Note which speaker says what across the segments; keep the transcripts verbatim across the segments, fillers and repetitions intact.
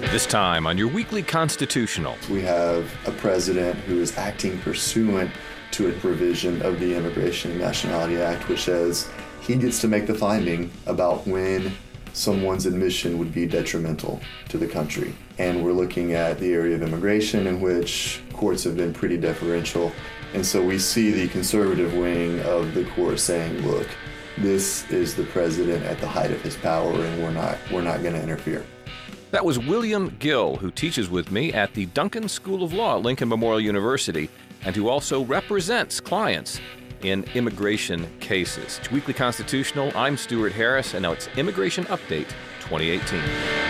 Speaker 1: This time on your weekly Constitutional.
Speaker 2: We have a president who is acting pursuant to a provision of the Immigration and Nationality Act, which says he gets to make the finding about when someone's admission would be detrimental to the country. And we're looking at the area of immigration in which courts have been pretty deferential. And so we see the conservative wing of the court saying, look, this is the president at the height of his power, and we're not we're not going to interfere.
Speaker 1: That was William Gill, who teaches with me at the Duncan School of Law at Lincoln Memorial University, and who also represents clients in immigration cases. It's Weekly Constitutional. I'm Stuart Harris, and now it's Immigration Update twenty eighteen.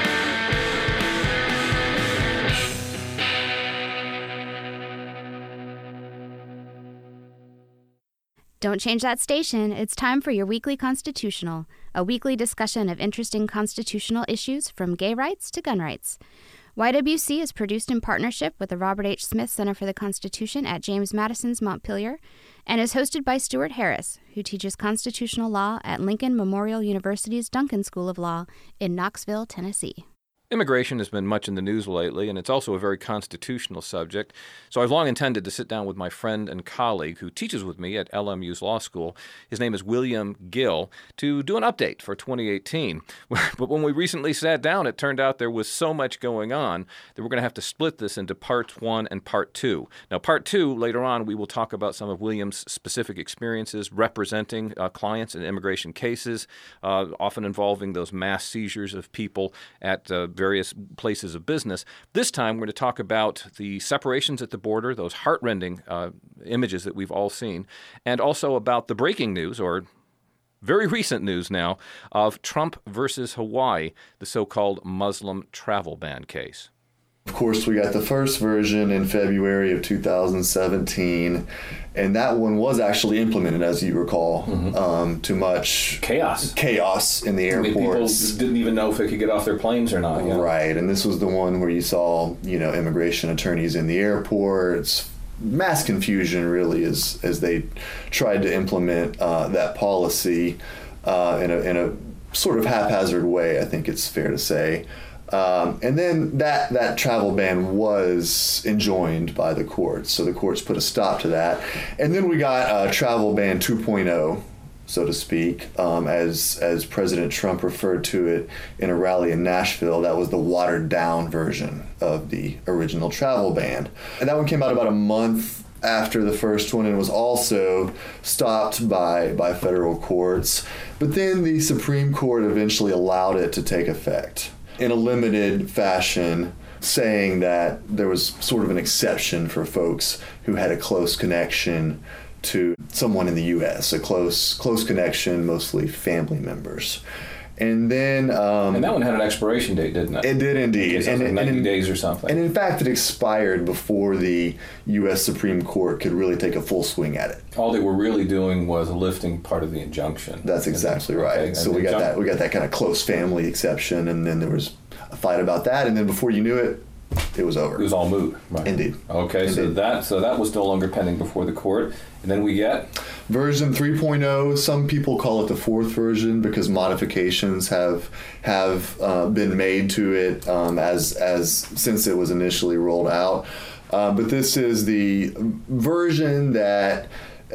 Speaker 3: Don't change that station. It's time for your Weekly Constitutional, a weekly discussion of interesting constitutional issues from gay rights to gun rights. Y W C is produced in partnership with the Robert H. Smith Center for the Constitution at James Madison's Montpelier and is hosted by Stuart Harris, who teaches constitutional law at Lincoln Memorial University's Duncan School of Law in Knoxville, Tennessee.
Speaker 1: Immigration has been much in the news lately, and it's also a very constitutional subject. So I've long intended to sit down with my friend and colleague who teaches with me at L M U's law school. His name is William Gill, to do an update for twenty eighteen. But when we recently sat down, it turned out there was so much going on that we're going to have to split this into part one and part two. Now, part two, later on, we will talk about some of William's specific experiences representing uh, clients in immigration cases, uh, often involving those mass seizures of people at uh, various places of business. This time, we're going to talk about the separations at the border, those heartrending uh, images that we've all seen, and also about the breaking news, or very recent news now, of Trump versus Hawaii, the so-called Muslim travel ban case.
Speaker 2: Of course, we got the first version in February of two thousand seventeen, and that one was actually implemented, as you recall, mm-hmm. um, too much
Speaker 4: chaos
Speaker 2: chaos in the airports.
Speaker 4: I mean, people didn't even know if they could get off their planes or not. Yeah.
Speaker 2: Right, and this was the one where you saw, you know, immigration attorneys in the airports, mass confusion, really, as as they tried to implement uh, that policy uh, in a in a sort of haphazard way, I think it's fair to say. Um, and then that, that travel ban was enjoined by the courts, so the courts put a stop to that. And then we got uh, travel ban two point oh, so to speak, um, as as President Trump referred to it in a rally in Nashville. That was the watered down version of the original travel ban. And that one came out about a month after the first one, and was also stopped by, by federal courts. But then the Supreme Court eventually allowed it to take effect in a limited fashion, saying that there was sort of an exception for folks who had a close connection to someone in the U S, a close close connection, mostly family members. And then... Um,
Speaker 4: and that one had an expiration date, didn't it?
Speaker 2: It did indeed.
Speaker 4: Okay, so
Speaker 2: and,
Speaker 4: like ninety
Speaker 2: and in,
Speaker 4: days or something.
Speaker 2: And in fact, it expired before the U S Supreme Court could really take a full swing at it.
Speaker 4: All they were really doing was lifting part of the injunction.
Speaker 2: That's exactly right.
Speaker 4: Okay,
Speaker 2: so we got that we got that kind of close family exception, and then there was a fight about that, and then before you knew it, it was over.
Speaker 4: It was all moot. Right.
Speaker 2: Indeed.
Speaker 4: Okay,
Speaker 2: Indeed.
Speaker 4: so that so that was no longer pending before the court, and then we get
Speaker 2: version three point oh. Some people call it the fourth version because modifications have have uh, been made to it um, as as since it was initially rolled out. Uh, but this is the version that,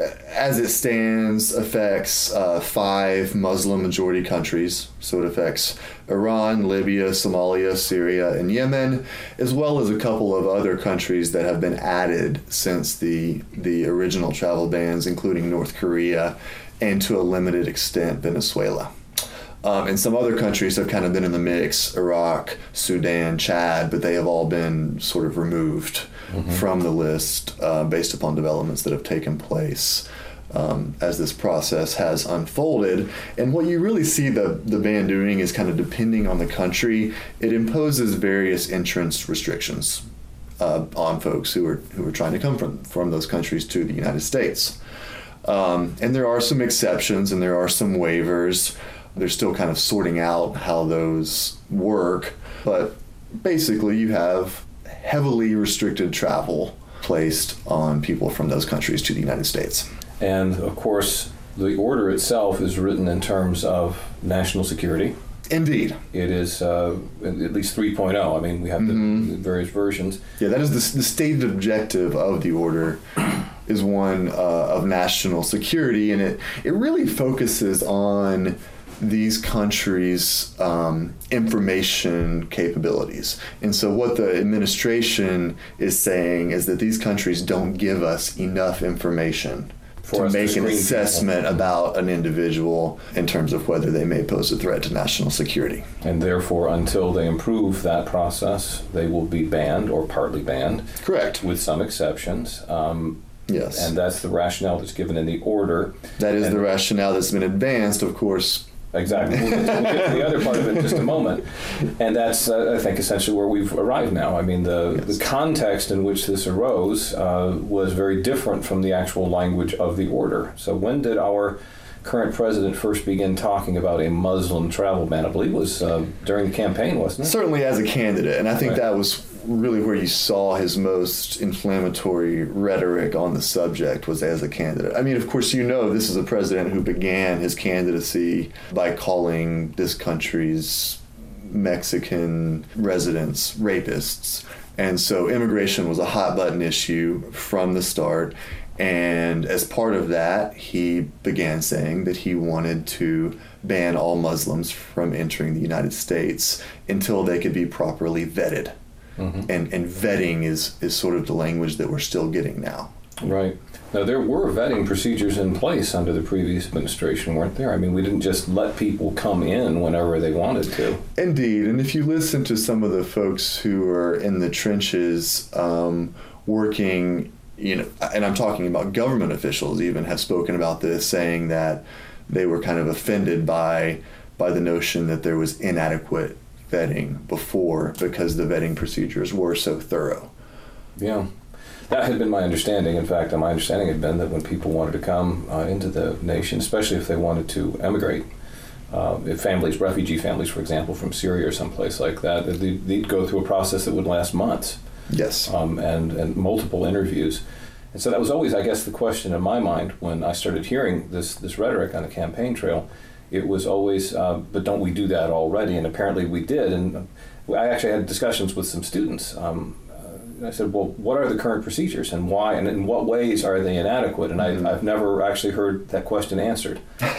Speaker 2: as it stands, affects uh, five Muslim-majority countries. So it affects Iran, Libya, Somalia, Syria, and Yemen, as well as a couple of other countries that have been added since the the original travel bans, including North Korea, and to a limited extent, Venezuela. Um, and some other countries have kind of been in the mix, Iraq, Sudan, Chad, but they have all been sort of removed mm-hmm. from the list uh, based upon developments that have taken place um, as this process has unfolded. And what you really see the, the ban doing is kind of depending on the country, it imposes various entrance restrictions uh, on folks who are who are trying to come from, from those countries to the United States. Um, and there are some exceptions and there are some waivers. They're still kind of sorting out how those work, but basically you have heavily restricted travel placed on people from those countries to the United States.
Speaker 4: And of course, the order itself is written in terms of national security.
Speaker 2: Indeed.
Speaker 4: It is uh, at least three point oh. I mean, we have
Speaker 2: Mm-hmm.
Speaker 4: the, the various versions.
Speaker 2: Yeah, that is the, the stated objective of the order is one uh, of national security, and it, it really focuses on these countries' um, information capabilities. And so what the administration is saying is that these countries don't give us enough information
Speaker 4: For
Speaker 2: to
Speaker 4: us to
Speaker 2: make an
Speaker 4: screen
Speaker 2: assessment
Speaker 4: people.
Speaker 2: about an individual in terms of whether they may pose a threat to national security.
Speaker 4: And therefore, until they improve that process, they will be banned or partly banned,
Speaker 2: Correct.
Speaker 4: with some exceptions. Um,
Speaker 2: Yes.
Speaker 4: and that's the rationale that's given in the order.
Speaker 2: That is
Speaker 4: and
Speaker 2: the rationale that's been advanced, of course.
Speaker 4: Exactly. We'll get, to, we'll get to the other part of it in just a moment. And that's, uh, I think, essentially where we've arrived now. I mean, the,
Speaker 2: Yes.
Speaker 4: the context in which this arose uh, was very different from the actual language of the order. So when did our current president first begin talking about a Muslim travel ban? I believe it was uh, during the campaign, wasn't it?
Speaker 2: Certainly as a candidate, and I think
Speaker 4: Right.
Speaker 2: that was really where you saw his most inflammatory rhetoric on the subject was as a candidate. I mean, of course, you know this is a president who began his candidacy by calling this country's Mexican residents rapists. And so immigration was a hot button issue from the start. And as part of that, he began saying that he wanted to ban all Muslims from entering the United States until they could be properly vetted. Mm-hmm. And and vetting is, is sort of the language that we're still getting now.
Speaker 4: Right. Now, there were vetting procedures in place under the previous administration, weren't there? I mean, we didn't just let people come in whenever they wanted to.
Speaker 2: Indeed. And if you listen to some of the folks who are in the trenches um, working, you know, and I'm talking about government officials even have spoken about this, saying that they were kind of offended by by the notion that there was inadequate vetting before because the vetting procedures were so thorough.
Speaker 4: Yeah. That had been my understanding. In fact, my understanding had been that when people wanted to come uh, into the nation, especially if they wanted to emigrate, uh, if families, refugee families, for example, from Syria or someplace like that, they'd, they'd go through a process that would last months.
Speaker 2: Yes.
Speaker 4: Um, and, and multiple interviews. And so that was always, I guess, the question in my mind when I started hearing this, this rhetoric on the campaign trail. It was always, uh, but don't we do that already? And apparently we did. And I actually had discussions with some students. Um, uh, I said, well, what are the current procedures and why, and in what ways are they inadequate? And I, I've never actually heard that question answered.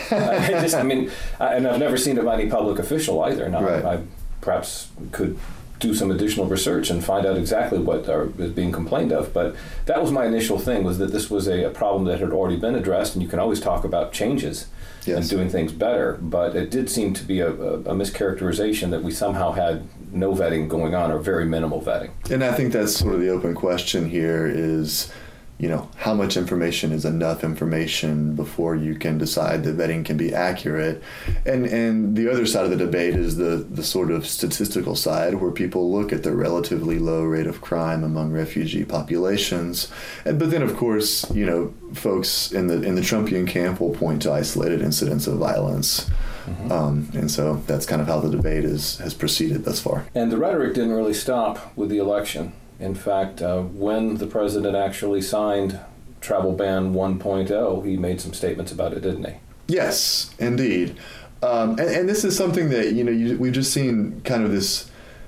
Speaker 4: I just, I mean, I, and I've never seen it by any public official either. Now,
Speaker 2: Right.
Speaker 4: I, I perhaps could do some additional research and find out exactly what are, is being complained of. But that was my initial thing, was that this was a, a problem that had already been addressed, and you can always talk about changes. Yes. And doing things better, but it did seem to be a, a, a mischaracterization that we somehow had no vetting going on or very minimal vetting.
Speaker 2: And I think that's sort of the open question here is, you know, how much information is enough information before you can decide that vetting can be accurate? And and the other side of the debate is the, the sort of statistical side where people look at the relatively low rate of crime among refugee populations. And but then, of course, you know, folks in the in the Trumpian camp will point to isolated incidents of violence. Mm-hmm. Um, and so that's kind of how the debate is, has proceeded thus far.
Speaker 4: And the rhetoric didn't really stop with the election. In fact, uh, when the president actually signed Travel Ban one point oh, he made some statements about it, didn't he?
Speaker 2: Yes, indeed. Um, and, and this is something that, you know, you, we've just seen kind of this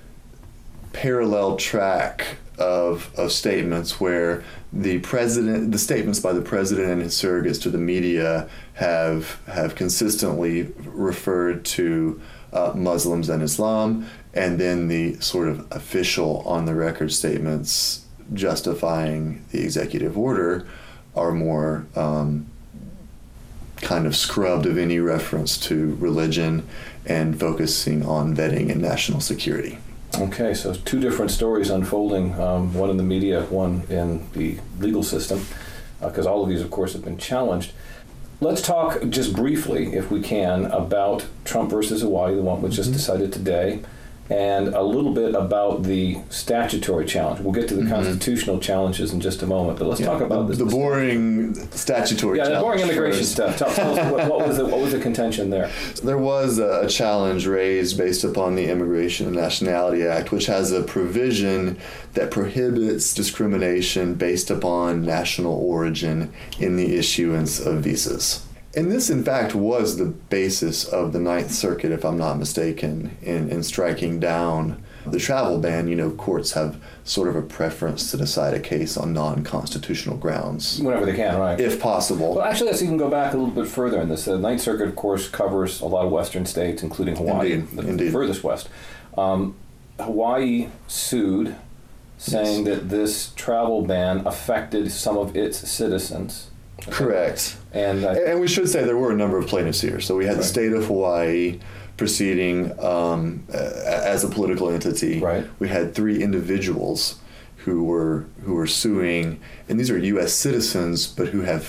Speaker 2: parallel track of of statements where the president, the statements by the president and his surrogates to the media have have consistently referred to uh, Muslims and Islam, and then the sort of official on-the-record statements justifying the executive order are more um, kind of scrubbed of any reference to religion and focusing on vetting and national security.
Speaker 4: Okay, so two different stories unfolding, um, one in the media, one in the legal system, because uh, all of these, of course, have been challenged. Let's talk just briefly, if we can, about Trump versus Hawaii, the one was just mm-hmm. decided today, and a little bit about the statutory challenge. We'll get to the mm-hmm. constitutional challenges in just a moment, but let's yeah, talk about this.
Speaker 2: The boring statutory
Speaker 4: yeah,
Speaker 2: challenge.
Speaker 4: Yeah, the boring immigration first. stuff. Tell, tell us what, what was the what was the contention there?
Speaker 2: There was a challenge raised based upon the Immigration and Nationality Act, which has a provision that prohibits discrimination based upon national origin in the issuance of visas. And this, in fact, was the basis of the Ninth Circuit, if I'm not mistaken, in, in striking down the travel ban. You know, courts have sort of a preference to decide a case on non-constitutional grounds.
Speaker 4: Whenever they can, right.
Speaker 2: If possible.
Speaker 4: Well, actually, let's even go back a little bit further in this. The Ninth Circuit, of course, covers a lot of western states, including Hawaii,
Speaker 2: Indeed.
Speaker 4: the
Speaker 2: Indeed.
Speaker 4: furthest west. Um, Hawaii sued, saying
Speaker 2: Yes.
Speaker 4: that this travel ban affected some of its citizens.
Speaker 2: Correct.
Speaker 4: And, uh,
Speaker 2: And we should say there were a number of plaintiffs here. So we had
Speaker 4: Right.
Speaker 2: the state of Hawaii proceeding um, uh, as a political entity.
Speaker 4: Right.
Speaker 2: We had three individuals who were who were suing, and these are U S citizens, but who have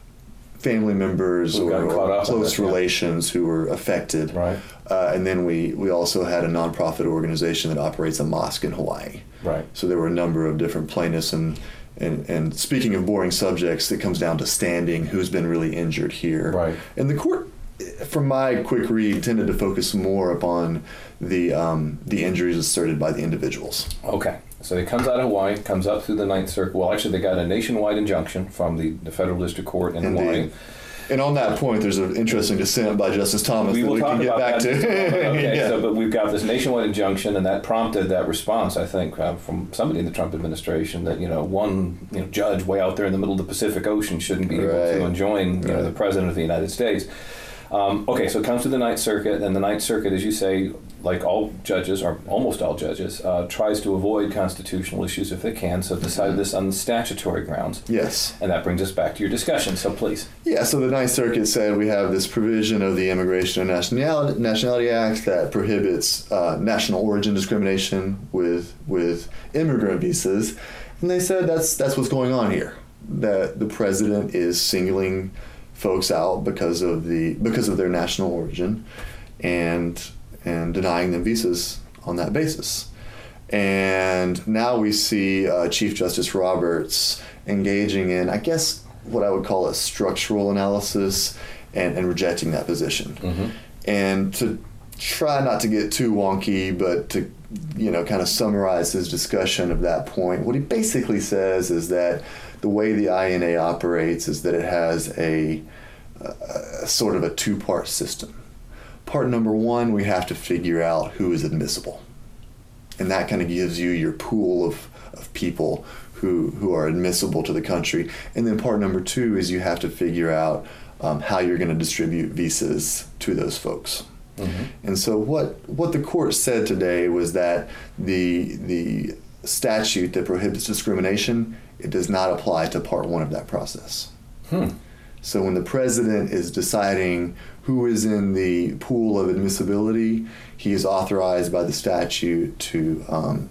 Speaker 2: family members
Speaker 4: Who
Speaker 2: or,
Speaker 4: got caught
Speaker 2: or
Speaker 4: up in
Speaker 2: close
Speaker 4: this, yeah.
Speaker 2: relations who were affected.
Speaker 4: Right.
Speaker 2: Uh, and then we, we also had a nonprofit organization that operates a mosque in Hawaii.
Speaker 4: Right.
Speaker 2: So there were a number of different plaintiffs, and, and, and speaking of boring subjects, it comes down to standing, who's been really injured here.
Speaker 4: Right.
Speaker 2: And the court, from my quick read, tended to focus more upon the um, the injuries asserted by the individuals.
Speaker 4: Okay. So it comes out of Hawaii, comes up through the Ninth Circuit. Well, actually, they got a nationwide injunction from the, the federal district court in
Speaker 2: Indeed.
Speaker 4: Hawaii.
Speaker 2: And on that point, there's an interesting dissent by Justice Thomas
Speaker 4: We
Speaker 2: that
Speaker 4: will
Speaker 2: we
Speaker 4: talk
Speaker 2: can get
Speaker 4: about
Speaker 2: back
Speaker 4: that.
Speaker 2: to.
Speaker 4: Okay,
Speaker 2: Yeah.
Speaker 4: so but we've got this nationwide injunction, and that prompted that response, I think, uh, from somebody in the Trump administration that you know one you know judge way out there in the middle of the Pacific Ocean shouldn't be able
Speaker 2: Right.
Speaker 4: to enjoin you know
Speaker 2: Right.
Speaker 4: the president of the United States. Um, okay, so it comes to the Ninth Circuit, and the Ninth Circuit, as you say, like all judges, or almost all judges, uh, tries to avoid constitutional issues if they can, so decided this on statutory grounds.
Speaker 2: Yes.
Speaker 4: And that brings us back to your discussion, so please.
Speaker 2: Yeah, so the Ninth Circuit said we have this provision of the Immigration and Nationality, Nationality Act that prohibits uh, national origin discrimination with with immigrant visas, and they said that's that's what's going on here. That the president is singling folks out because of the because of their national origin, and and denying them visas on that basis. And now we see uh, Chief Justice Roberts engaging in, I guess, what I would call a structural analysis and, and rejecting that position.
Speaker 4: Mm-hmm.
Speaker 2: And to try not to get too wonky, but to, you know, kind of summarize his discussion of that point, what he basically says is that the way the I N A operates is that it has a, a sort of a two-part system. Part number one, we have to figure out who is admissible. And that kind of gives you your pool of, of people who, who are admissible to the country. And then part number two is you have to figure out um, how you're going to distribute visas to those folks. Mm-hmm. And so what, what the court said today was that the, the statute that prohibits discrimination, it does not apply to part one of that process.
Speaker 4: Hmm.
Speaker 2: So when the president is deciding who is in the pool of admissibility, he is authorized by the statute to um,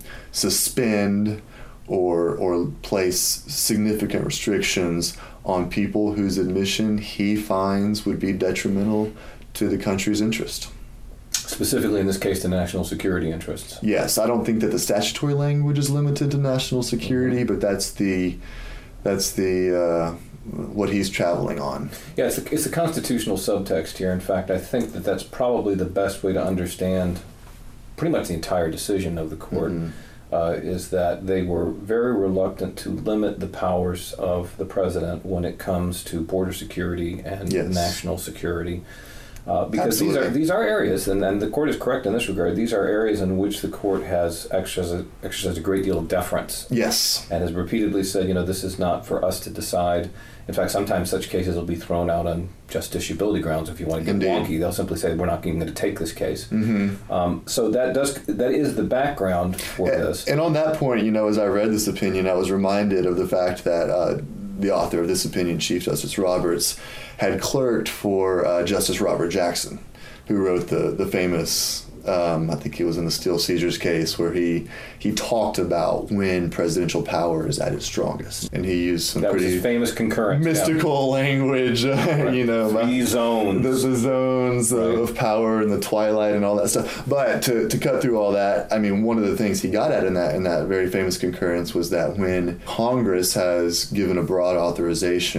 Speaker 2: suspend or or place significant restrictions on people whose admission he finds would be detrimental to the country's interest.
Speaker 4: Specifically in this case, the national security interests.
Speaker 2: Yes, I don't think that the statutory language is limited to national security, mm-hmm. but that's the that's the uh, what he's traveling on.
Speaker 4: Yeah, it's a, it's a constitutional subtext here. In fact, I think that that's probably the best way to understand pretty much the entire decision of the court, mm-hmm. uh, is that they were very reluctant to limit the powers of the president when it comes to border security and
Speaker 2: yes.
Speaker 4: national security. Uh, because
Speaker 2: Absolutely.
Speaker 4: these are these are areas, and, and the court is correct in this regard, these are areas in which the court has exercised, exercised a great deal of deference.
Speaker 2: Yes.
Speaker 4: And has repeatedly said, you know, this is not for us to decide. In fact, sometimes such cases will be thrown out on justiciability grounds. If you want to get
Speaker 2: Indeed.
Speaker 4: wonky, they'll simply say, we're not even going to take this case.
Speaker 2: Mm-hmm.
Speaker 4: Um, so that does that is the background for
Speaker 2: and,
Speaker 4: this.
Speaker 2: And on that point, you know, as I read this opinion, I was reminded of the fact that uh, the author of this opinion, Chief Justice Roberts, had clerked for uh, Justice Robert Jackson, who wrote the the famous, um, I think he was in the Steel Seizures case, where he he talked about when presidential power is at its strongest, and he used some
Speaker 4: that
Speaker 2: pretty
Speaker 4: was his famous concurrence.
Speaker 2: mystical
Speaker 4: yeah.
Speaker 2: language, uh,
Speaker 4: right.
Speaker 2: you know,
Speaker 4: Three zones,
Speaker 2: the, the zones
Speaker 4: right.
Speaker 2: of, of power and the twilight and all that stuff. But to, to cut through all that, I mean, one of the things he got at in that in that very famous concurrence was that when Congress has given a broad authorization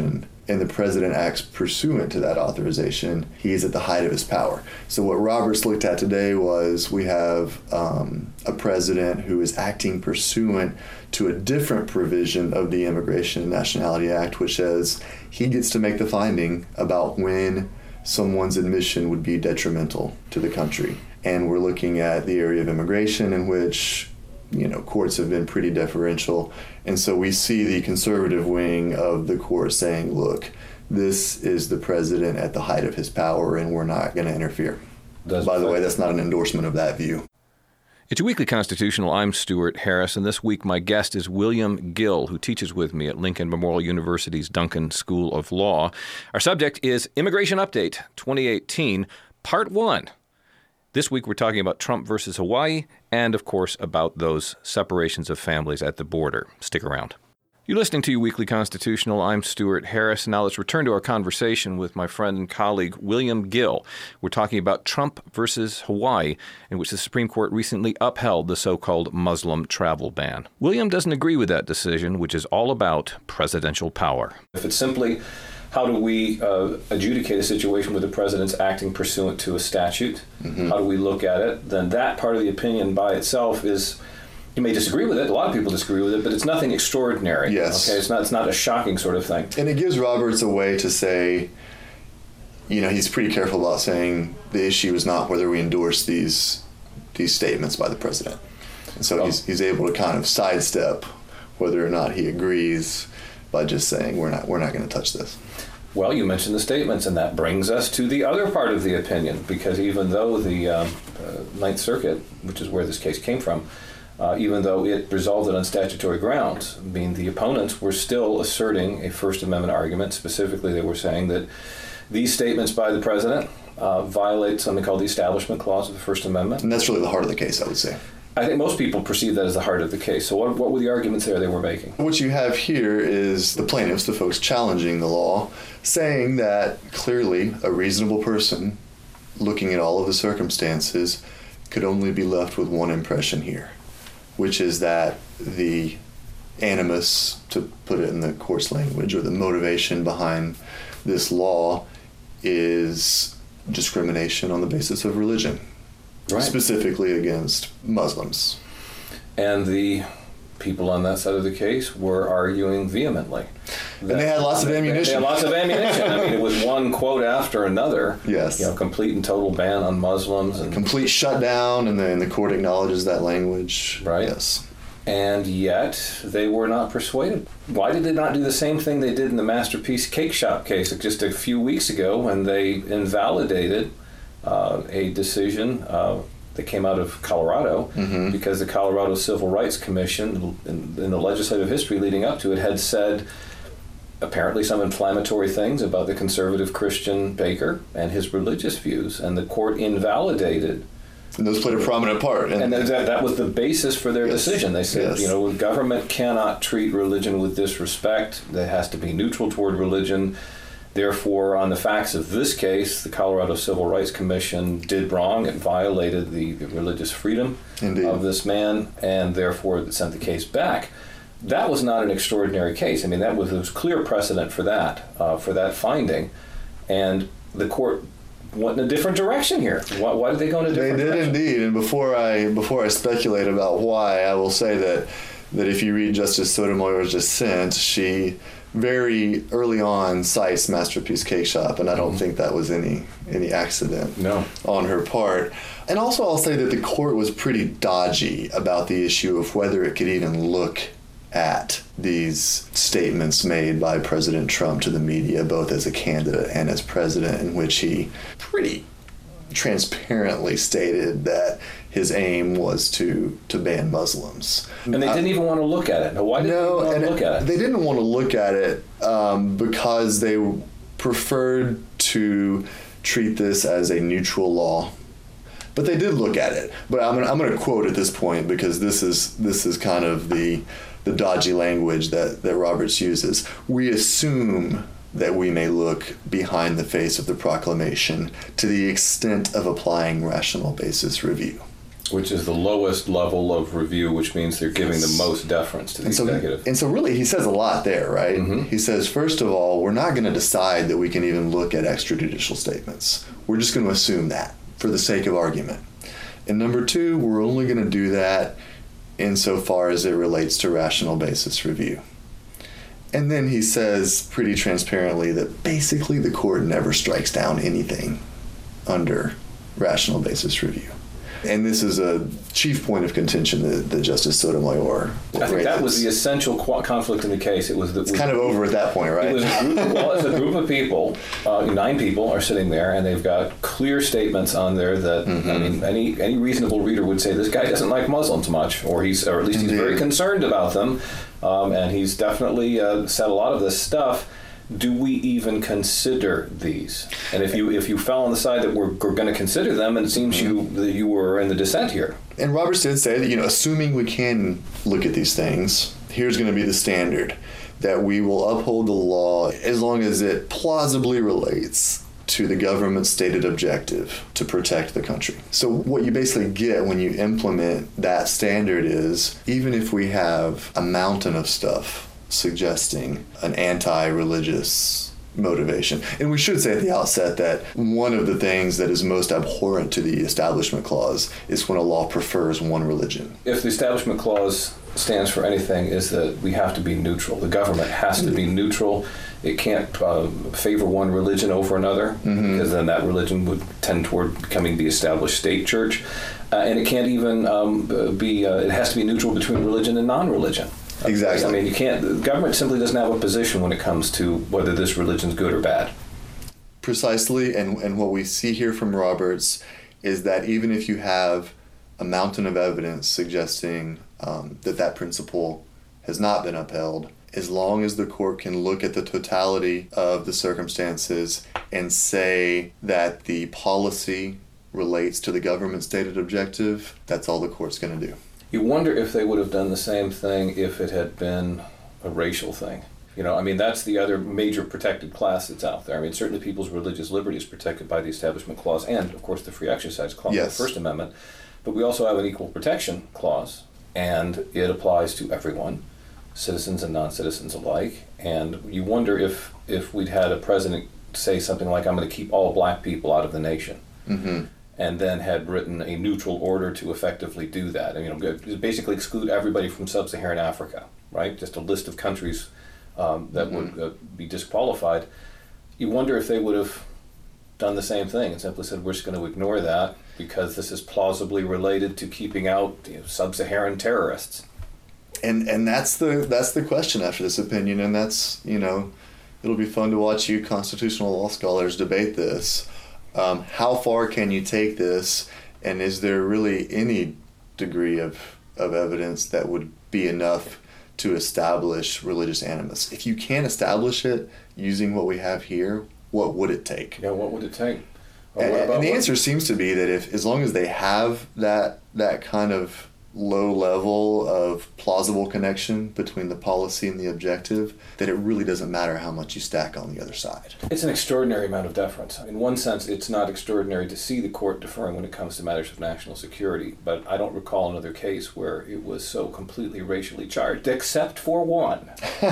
Speaker 2: and the president acts pursuant to that authorization, he is at the height of his power. So what Roberts looked at today was we have um, a president who is acting pursuant to a different provision of the Immigration and Nationality Act, which says he gets to make the finding about when someone's admission would be detrimental to the country. And we're looking at the area of immigration in which, you know, courts have been pretty deferential. And so we see the conservative wing of the court saying, look, this is the president at the height of his power and we're not going to interfere. Does By the way, that's not an endorsement of that view.
Speaker 1: It's your Weekly Constitutional. I'm Stuart Harris, and this week my guest is William Gill, who teaches with me at Lincoln Memorial University's Duncan School of Law. Our subject is Immigration Update twenty eighteen, Part one. This week we're talking about Trump versus Hawaii and, of course, about those separations of families at the border. Stick around. You're listening to your Weekly Constitutional. I'm Stuart Harris. Now let's return to our conversation with my friend and colleague, William Gill. We're talking about Trump versus Hawaii, in which the Supreme Court recently upheld the so-called Muslim travel ban. William doesn't agree with that decision, which is all about presidential power.
Speaker 4: If it's simply how do we uh, adjudicate a situation where the president's acting pursuant to a statute, mm-hmm. how do we look at it, then that part of the opinion by itself is... You may disagree with it. A lot of people disagree with it, but it's nothing extraordinary.
Speaker 2: Yes.
Speaker 4: Okay. It's not. It's not a shocking sort of thing.
Speaker 2: And it gives Roberts a way to say, you know, he's pretty careful about saying the issue is not whether we endorse these these statements by the president, and so well, he's he's able to kind of sidestep whether or not he agrees by just saying we're not we're not going to touch this.
Speaker 4: Well, you mentioned the statements, and that brings us to the other part of the opinion, because even though the um, uh, Ninth Circuit, which is where this case came from, Uh, even though it resolved it on statutory grounds, I mean, the opponents were still asserting a First Amendment argument. Specifically, they were saying that these statements by the president uh, violate something called the Establishment Clause of the First Amendment.
Speaker 2: And that's really the heart of the case, I would say.
Speaker 4: I think most people perceive that as the heart of the case. So what, what were the arguments there they were making?
Speaker 2: What you have here is the plaintiffs, the folks challenging the law, saying that clearly a reasonable person, looking at all of the circumstances, could only be left with one impression here, which is that the animus, to put it in the court's language, or the motivation behind this law is discrimination on the basis of religion, right, specifically against Muslims.
Speaker 4: And the people on that side of the case were arguing vehemently.
Speaker 2: And they had lots of ammunition.
Speaker 4: They had lots of ammunition. I mean, it was one quote after another.
Speaker 2: Yes.
Speaker 4: You know, complete and total ban on Muslims. And
Speaker 2: complete shutdown, and then the court acknowledges that language.
Speaker 4: Right.
Speaker 2: Yes.
Speaker 4: And yet, they were not persuaded. Why did they not do the same thing they did in the Masterpiece Cake Shop case just a few weeks ago when they invalidated uh, a decision uh, that came out of Colorado, mm-hmm. because the Colorado Civil Rights Commission, in, in the legislative history leading up to it, had said apparently some inflammatory things about the conservative Christian baker and his religious views, and the court invalidated.
Speaker 2: And those played a prominent part.
Speaker 4: And, and that, that was the basis for their yes. decision. They said, yes. you know, government cannot treat religion with disrespect. It has to be neutral toward religion. Therefore, on the facts of this case, the Colorado Civil Rights Commission did wrong. It violated the religious freedom Indeed. Of this man, and therefore it sent the case back. That was not an extraordinary case. I mean, that was, there was clear precedent for that, uh, for that finding. And the court went in a different direction here. Why, why did they go in a different
Speaker 2: direction? They did
Speaker 4: direction?
Speaker 2: indeed. And before I before I speculate about why, I will say that that if you read Justice Sotomayor's dissent, she very early on cites Masterpiece Cake Shop, and I don't mm-hmm. think that was any any accident
Speaker 4: no.
Speaker 2: on her part. And also I'll say that the court was pretty dodgy about the issue of whether it could even look at these statements made by President Trump to the media, both as a candidate and as president, in which he pretty transparently stated that his aim was to, to ban Muslims.
Speaker 4: And they didn't even want to look at it. Now, why didn't
Speaker 2: no,
Speaker 4: they want to look at it?
Speaker 2: They didn't want to look at it um, because they preferred to treat this as a neutral law. But they did look at it. But I'm gonna, I'm going to quote at this point, because this is this is kind of the the dodgy language that, that Roberts uses. We assume that we may look behind the face of the proclamation to the extent of applying rational basis review.
Speaker 4: Which is the lowest level of review, which means they're giving the most deference to the
Speaker 2: and so,
Speaker 4: executive.
Speaker 2: And so really he says a lot there, right? Mm-hmm. He says, first of all, we're not going to decide that we can even look at extrajudicial statements. We're just going to assume that for the sake of argument. And number two, we're only going to do that insofar as it relates to rational basis review. And then he says pretty transparently that basically the court never strikes down anything under rational basis review. And this is a chief point of contention that, that Justice Sotomayor
Speaker 4: I think
Speaker 2: raises.
Speaker 4: that was the essential qu- conflict in the case. It was the,
Speaker 2: It's
Speaker 4: was,
Speaker 2: kind of over at that point, right?
Speaker 4: It was a group, well, it's a group of people, uh, nine people are sitting there, and they've got clear statements on there that mm-hmm. I mean, any any reasonable reader would say this guy doesn't like Muslims much, or he's, or at least he's
Speaker 2: Indeed.
Speaker 4: very concerned about them, um, and he's definitely uh, said a lot of this stuff. Do we even consider these? And if you if you fell on the side that we're, we're going to consider them, and it seems you that you were in the dissent here.
Speaker 2: And Roberts did say that, you know, assuming we can look at these things, here's going to be the standard, that we will uphold the law as long as it plausibly relates to the government's stated objective to protect the country. So what you basically get when you implement that standard is, even if we have a mountain of stuff suggesting an anti-religious motivation. And we should say at the outset that one of the things that is most abhorrent to the Establishment Clause is when a law prefers one religion.
Speaker 4: If the Establishment Clause stands for anything, is that we have to be neutral. The government has to be neutral. It can't uh, favor one religion over another, mm-hmm. because then that religion would tend toward becoming the established state church. Uh, and it can't even um, be, uh, it has to be neutral between religion and non-religion.
Speaker 2: Exactly.
Speaker 4: I mean, you can't. The government simply doesn't have a position when it comes to whether this religion's good or bad.
Speaker 2: Precisely, and and what we see here from Roberts is that even if you have a mountain of evidence suggesting um, that that principle has not been upheld, as long as the court can look at the totality of the circumstances and say that the policy relates to the government's stated objective, that's all the court's going to do.
Speaker 4: You wonder if they would have done the same thing if it had been a racial thing. You know, I mean, that's the other major protected class that's out there. I mean, certainly people's religious liberty is protected by the Establishment Clause and, of course, the Free Exercise Clause
Speaker 2: yes.
Speaker 4: of the First Amendment. But we also have an Equal Protection Clause, and it applies to everyone, citizens and non-citizens alike. And you wonder if, if we'd had a president say something like, I'm going to keep all black people out of the nation. Mm-hmm. And then had written a neutral order to effectively do that. And, you know, basically exclude everybody from sub-Saharan Africa, right? Just a list of countries um, that mm-hmm. would uh, be disqualified. You wonder if they would have done the same thing and simply said, we're just going to ignore that because this is plausibly related to keeping out, you know, sub-Saharan terrorists.
Speaker 2: And and that's the that's the question after this opinion, and that's, you know, it'll be fun to watch you constitutional law scholars debate this. Um, how far can you take this, and is there really any degree of, of evidence that would be enough to establish religious animus? If you can't establish it using what we have here, what would it take?
Speaker 4: Yeah, what would it take?
Speaker 2: Well, and, and the what? answer seems to be that if, as long as they have that that kind of low level of plausible connection between the policy and the objective, that it really doesn't matter how much you stack on the other side.
Speaker 4: It's an extraordinary amount of deference. In one sense, it's not extraordinary to see the court deferring when it comes to matters of national security, but I don't recall another case where it was so completely racially charged, except for one.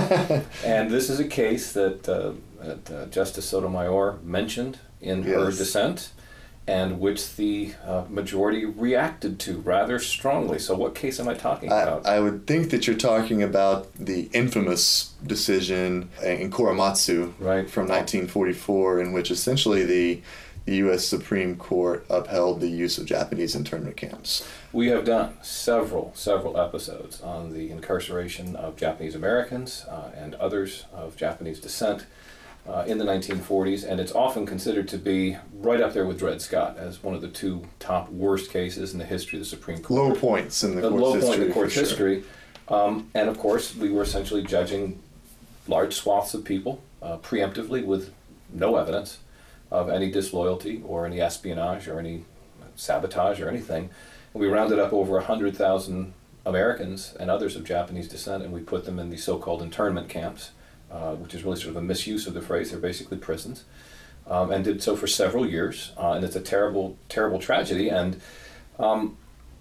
Speaker 4: And this is a case that, uh, that uh, Justice Sotomayor mentioned in yes. her dissent, and which the uh, majority reacted to rather strongly. So what case am I talking
Speaker 2: I,
Speaker 4: about?
Speaker 2: I would think that you're talking about the infamous decision in Korematsu
Speaker 4: right.
Speaker 2: from nineteen forty-four, in which essentially the, the U S Supreme Court upheld the use of Japanese internment camps.
Speaker 4: We have done several, several episodes on the incarceration of Japanese Americans uh, and others of Japanese descent Uh, in the nineteen forties, and it's often considered to be right up there with Dred Scott as one of the two top worst cases in the history of the Supreme Court.
Speaker 2: Low points in the,
Speaker 4: the
Speaker 2: court's
Speaker 4: low
Speaker 2: history.
Speaker 4: point in the court's
Speaker 2: sure.
Speaker 4: history. Um, and of course, we were essentially judging large swaths of people uh, preemptively with no evidence of any disloyalty or any espionage or any sabotage or anything. And we rounded up over one hundred thousand Americans and others of Japanese descent, and we put them in the so-called internment camps. Uh, which is really sort of a misuse of the phrase. They're basically prisons, um, and did so for several years. Uh, and it's a terrible, terrible tragedy. And um,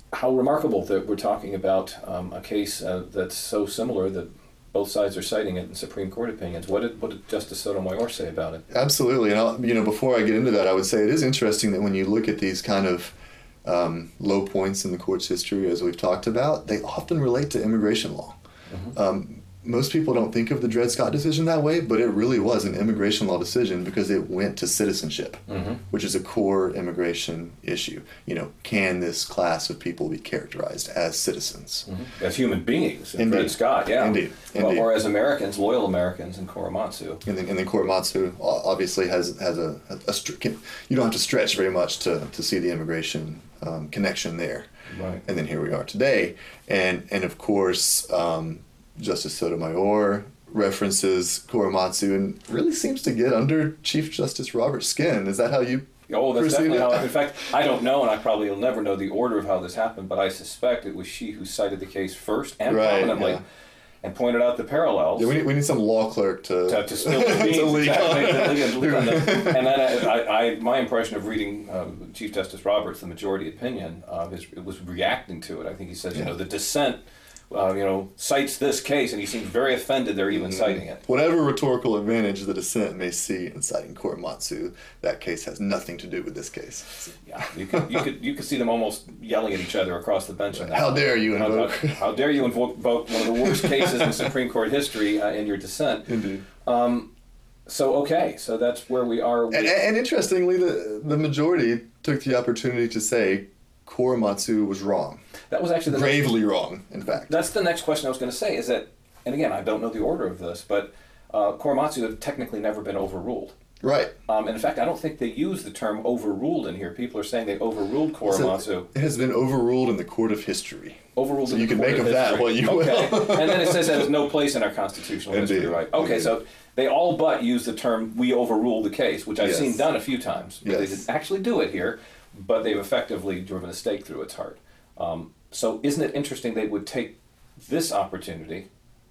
Speaker 4: how remarkable that we're talking about um, a case uh, that's so similar that both sides are citing it in Supreme Court opinions. What did what did Justice Sotomayor say about it?
Speaker 2: Absolutely, and I'll, you know, before I get into that, I would say it is interesting that when you look at these kind of um, low points in the court's history, as we've talked about, they often relate to immigration law. Mm-hmm. Um, most people don't think of the Dred Scott decision that way, but it really was an immigration law decision because it went to citizenship, mm-hmm. which is a core immigration issue. You know, can this class of people be characterized as citizens?
Speaker 4: Mm-hmm. As human beings, in
Speaker 2: Indeed.
Speaker 4: Dred Scott, yeah.
Speaker 2: Indeed.
Speaker 4: Well,
Speaker 2: Indeed.
Speaker 4: or as Americans, loyal Americans in Korematsu.
Speaker 2: And then, and then Korematsu obviously has has a, a, a str- you don't have to stretch very much to, to see the immigration um, connection there.
Speaker 4: Right.
Speaker 2: And then here we are today. And, and of course, um, Justice Sotomayor references Korematsu and really seems to get under Chief Justice Roberts' skin. Is that how you
Speaker 4: Oh, that's
Speaker 2: perceive
Speaker 4: definitely
Speaker 2: it?
Speaker 4: how. In fact, I don't know, and I probably will never know the order of how this happened, but I suspect it was she who cited the case first and
Speaker 2: Right,
Speaker 4: prominently,
Speaker 2: yeah.
Speaker 4: and pointed out the parallels.
Speaker 2: Yeah, we need, we need some law clerk to,
Speaker 4: to, to spill the beans,
Speaker 2: to leak
Speaker 4: exactly,
Speaker 2: on.
Speaker 4: to leak- to leak on the- and then I, I, I, my impression of reading um, Chief Justice Roberts, the majority opinion, uh, is, it was reacting to it. I think he says, you know, the dissent, uh, you know, cites this case, and he seems very offended they're even citing it.
Speaker 2: Whatever rhetorical advantage the dissent may see in citing Korematsu, that case has nothing to do with this case.
Speaker 4: Yeah, you could, you could, you could see them almost yelling at each other across the bench. On that.
Speaker 2: How dare you invoke?
Speaker 4: How, how dare you invoke invoke one of the worst cases in Supreme Court history uh, in your dissent?
Speaker 2: Indeed.
Speaker 4: Um, so okay, so that's where we are. With,
Speaker 2: And, and interestingly, the the majority took the opportunity to say Korematsu was wrong.
Speaker 4: that was actually the
Speaker 2: Gravely
Speaker 4: next,
Speaker 2: wrong, in fact.
Speaker 4: That's the next question I was going to say. Is that, and again, I don't know the order of this, but uh, Korematsu had technically never been overruled.
Speaker 2: Right.
Speaker 4: Um, and in fact, I don't think they use the term overruled in here. People are saying they overruled Korematsu.
Speaker 2: So it has been overruled in the court of history.
Speaker 4: Overruled
Speaker 2: So
Speaker 4: in
Speaker 2: you
Speaker 4: the
Speaker 2: can
Speaker 4: court
Speaker 2: make
Speaker 4: of
Speaker 2: of that
Speaker 4: history.
Speaker 2: what you
Speaker 4: okay.
Speaker 2: will.
Speaker 4: And then it says that has no place in our constitutional history,
Speaker 2: Indeed.
Speaker 4: right? Okay,
Speaker 2: Indeed.
Speaker 4: so they all but use the term "we overruled the case," which I've
Speaker 2: Yes.
Speaker 4: seen done a few times. But They
Speaker 2: Yes.
Speaker 4: didn't actually do it here, but they've effectively driven a stake through its heart. Um, so isn't it interesting they would take this opportunity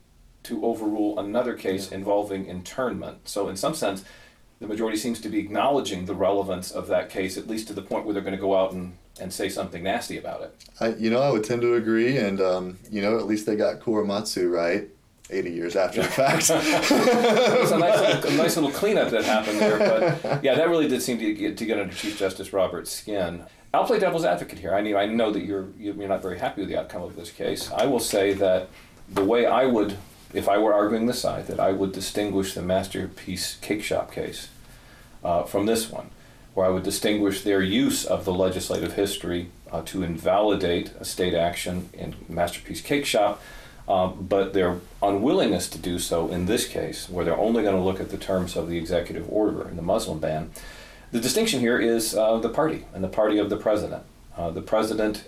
Speaker 4: to overrule another case involving internment? So in some sense, the majority seems to be acknowledging the relevance of that case, at least to the point where they're going to go out and, and say something nasty about it.
Speaker 2: I, you know, I would tend to agree, and um, you know, at least they got Korematsu right eighty years after the fact.
Speaker 4: It's a nice, little, a nice little cleanup that happened there, but yeah, that really did seem to get to get under Chief Justice Roberts' skin. I'll play devil's advocate here. I mean, I know that you're you're not very happy with the outcome of this case. I will say that the way I would, if I were arguing this side, that I would distinguish the Masterpiece Cake Shop case uh, from this one, where I would distinguish their use of the legislative history uh, to invalidate a state action in Masterpiece Cake Shop, um, but their unwillingness to do so in this case, where they're only going to look at the terms of the executive order and the Muslim ban. The distinction here is uh, the party, and the party of the president. Uh, the president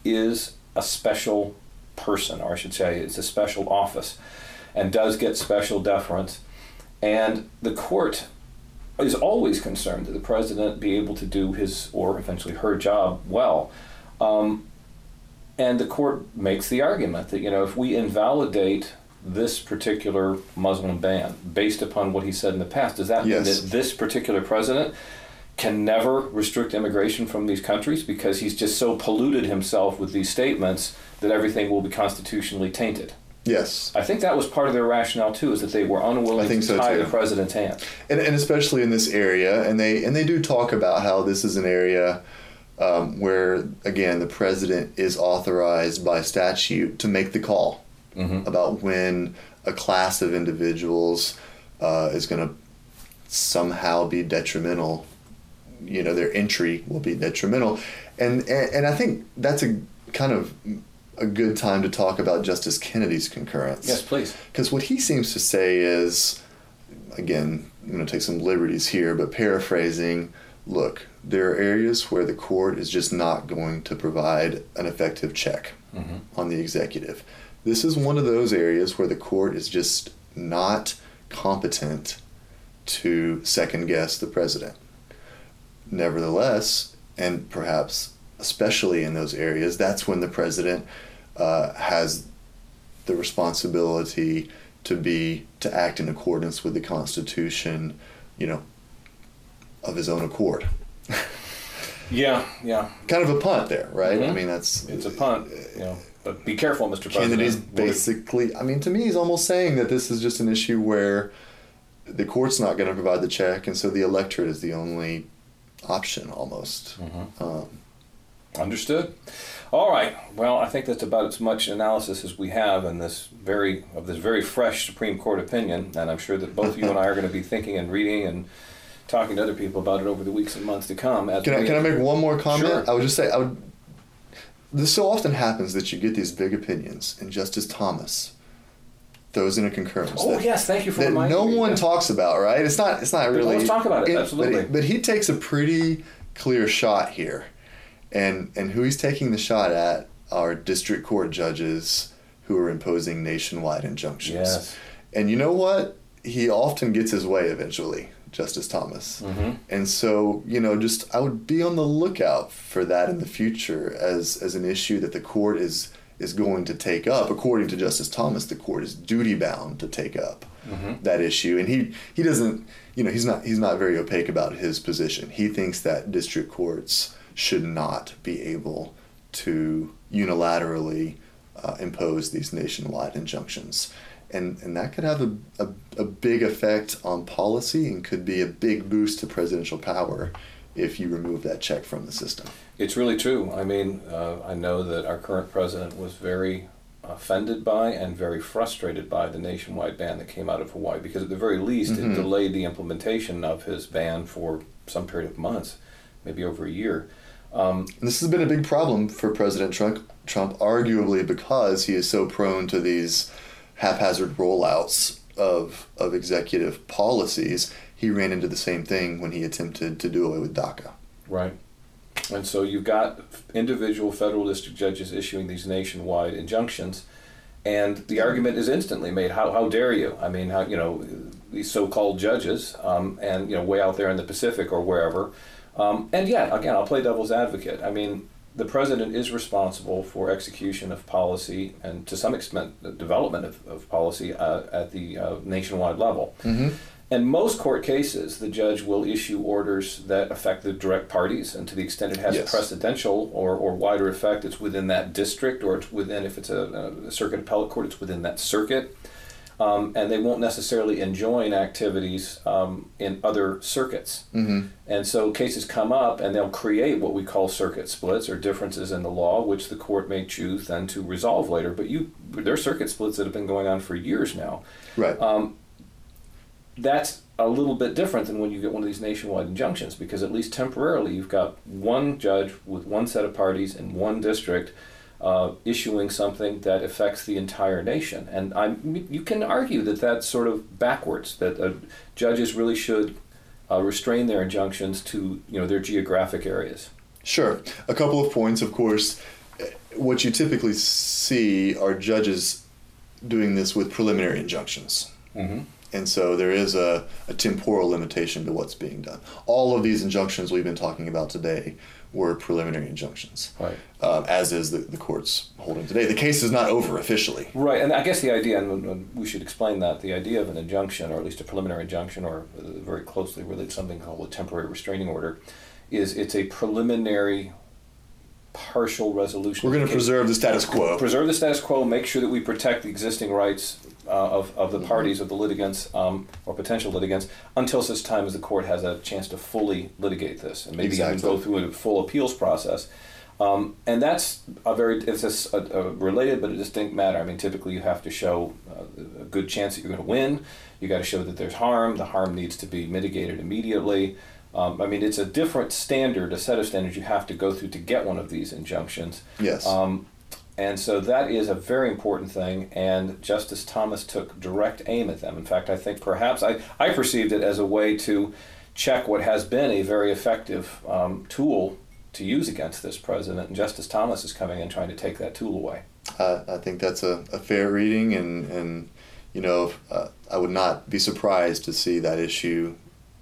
Speaker 4: is a special person, or I should say it's a special office, and does get special deference. And the court is always concerned that the president be able to do his, or eventually her job well. Um, and the court makes the argument that, you know, if we invalidate this particular Muslim ban based upon what he said in the past, does that
Speaker 2: Yes.
Speaker 4: mean that this particular president can never restrict immigration from these countries because he's just so polluted himself with these statements that everything will be constitutionally tainted?
Speaker 2: Yes.
Speaker 4: I think that was part of their rationale too, is that they were unwilling
Speaker 2: I think
Speaker 4: to
Speaker 2: so,
Speaker 4: tie
Speaker 2: too.
Speaker 4: the president's hands.
Speaker 2: And, and especially in this area, and they and they do talk about how this is an area um, where, again, the president is authorized by statute to make the call
Speaker 4: Mm-hmm.
Speaker 2: about when a class of individuals uh, is going to somehow be detrimental. You know, their entry will be detrimental, and, and and I think that's a kind of a good time to talk about Justice Kennedy's concurrence.
Speaker 4: Yes, please.
Speaker 2: Because what he seems to say is, again, I'm going to take some liberties here, but paraphrasing, look, there are areas where the court is just not going to provide an effective check mm-hmm. on the executive. This is one of those areas where the court is just not competent to second guess the president. Nevertheless, and perhaps especially in those areas, that's when the president uh, has the responsibility to be to act in accordance with the Constitution, you know, of his own accord.
Speaker 4: Yeah, yeah.
Speaker 2: Kind of a punt there, right?
Speaker 4: Mm-hmm.
Speaker 2: I mean, that's
Speaker 4: it's a punt, you know. But be careful, Mister President.
Speaker 2: Kennedy's basically, I mean, to me, he's almost saying that this is just an issue where the court's not going to provide the check, and so the electorate is the only option, almost.
Speaker 4: Mm-hmm.
Speaker 2: Um,
Speaker 4: Understood. All right. Well, I think that's about as much analysis as we have in this very of this very fresh Supreme Court opinion, and I'm sure that both you and I are going to be thinking and reading and talking to other people about it over the weeks and months to come. As
Speaker 2: can I
Speaker 4: we,
Speaker 2: can I make one more comment?
Speaker 4: Sure.
Speaker 2: I would just say I would. This so often happens that you get these big opinions, and Justice Thomas throws in a concurrence.
Speaker 4: Oh
Speaker 2: that,
Speaker 4: yes, thank you for
Speaker 2: that
Speaker 4: reminding
Speaker 2: no
Speaker 4: me.
Speaker 2: one
Speaker 4: Yeah.
Speaker 2: talks about, right? It's not. It's not
Speaker 4: But
Speaker 2: really.
Speaker 4: let's talk about it. Absolutely.
Speaker 2: But he, but he takes a pretty clear shot here, and and who he's taking the shot at are district court judges who are imposing nationwide injunctions.
Speaker 4: Yes.
Speaker 2: And you know what? He often gets his way eventually, Justice Thomas.
Speaker 4: Mm-hmm.
Speaker 2: And so, you know, just I would be on the lookout for that in the future as as an issue that the court is is going to take up. According to Justice Thomas, the court is duty bound to take up
Speaker 4: Mm-hmm.
Speaker 2: that issue. And he, he doesn't, you know, he's not he's not very opaque about his position. He thinks that district courts should not be able to unilaterally uh, impose these nationwide injunctions. And and that could have a, a, a big effect on policy and could be a big boost to presidential power if you remove that check from the system.
Speaker 4: It's really true. I mean, uh, I know that our current president was very offended by and very frustrated by the nationwide ban that came out of Hawaii, because at the very least
Speaker 2: Mm-hmm.
Speaker 4: it delayed the implementation of his ban for some period of months, maybe over a year. Um,
Speaker 2: And this has been a big problem for President Trump, Trump, arguably because he is so prone to these haphazard rollouts of of executive policies. He ran into the same thing when he attempted to do away with DACA.
Speaker 4: Right. And so you've got individual federal district judges issuing these nationwide injunctions, and the argument is instantly made, how how dare you? I mean, how, you know, these so-called judges, um, and, you know, way out there in the Pacific or wherever. Um, and yeah, again, I'll play devil's advocate. I mean, the president is responsible for execution of policy and, to some extent, the development of, of policy uh, at the uh, nationwide level.
Speaker 2: Mm-hmm.
Speaker 4: In most court cases, the judge will issue orders that affect the direct parties, and to the extent it has
Speaker 2: Yes.
Speaker 4: a precedential or, or wider effect, it's within that district, or it's within, if it's a, a circuit appellate court, it's within that circuit. Um, and they won't necessarily enjoin activities um, in other circuits.
Speaker 2: Mm-hmm.
Speaker 4: And so cases come up, and they'll create what we call circuit splits or differences in the law, which the court may choose then to resolve later. But you, there are circuit splits that have been going on for years now.
Speaker 2: Right.
Speaker 4: Um, that's a little bit different than when you get one of these nationwide injunctions, because at least temporarily you've got one judge with one set of parties in one district uh, issuing something that affects the entire nation. And I'm, you can argue that that's sort of backwards, that uh, judges really should uh, restrain their injunctions to, you know, their geographic areas.
Speaker 2: Sure. A couple of points, of course. What you typically see are judges doing this with preliminary injunctions.
Speaker 4: Mm-hmm.
Speaker 2: And so there is a, a temporal limitation to what's being done. All of these injunctions we've been talking about today were preliminary injunctions,
Speaker 4: Right.
Speaker 2: um, as is the, the court's holding today. The case is not over officially.
Speaker 4: Right, and I guess the idea, and we should explain that, the idea of an injunction, or at least a preliminary injunction, or very closely related to something called a temporary restraining order, is it's a preliminary partial resolution.
Speaker 2: We're going to
Speaker 4: Case-
Speaker 2: preserve the status quo.
Speaker 4: Preserve the status quo, make sure that we protect the existing rights uh, of, of the parties, of the litigants, um, or potential litigants, until such time as the court has a chance to fully litigate this, and maybe even
Speaker 2: Exactly.
Speaker 4: go through a full appeals process. Um, and that's a very, it's a, a related but a distinct matter. I mean, typically you have to show uh, a good chance that you're going to win. You got to show that there's harm. The harm needs to be mitigated immediately. Um, I mean, it's a different standard, a set of standards you have to go through to get one of these injunctions.
Speaker 2: Yes.
Speaker 4: Um, and so that is a very important thing, and Justice Thomas took direct aim at them. In fact, I think perhaps I, I perceived it as a way to check what has been a very effective um, tool to use against this president, and Justice Thomas is coming in trying to take that tool away.
Speaker 2: Uh, I think that's a, a fair reading, and, and you know, uh, I would not be surprised to see that issue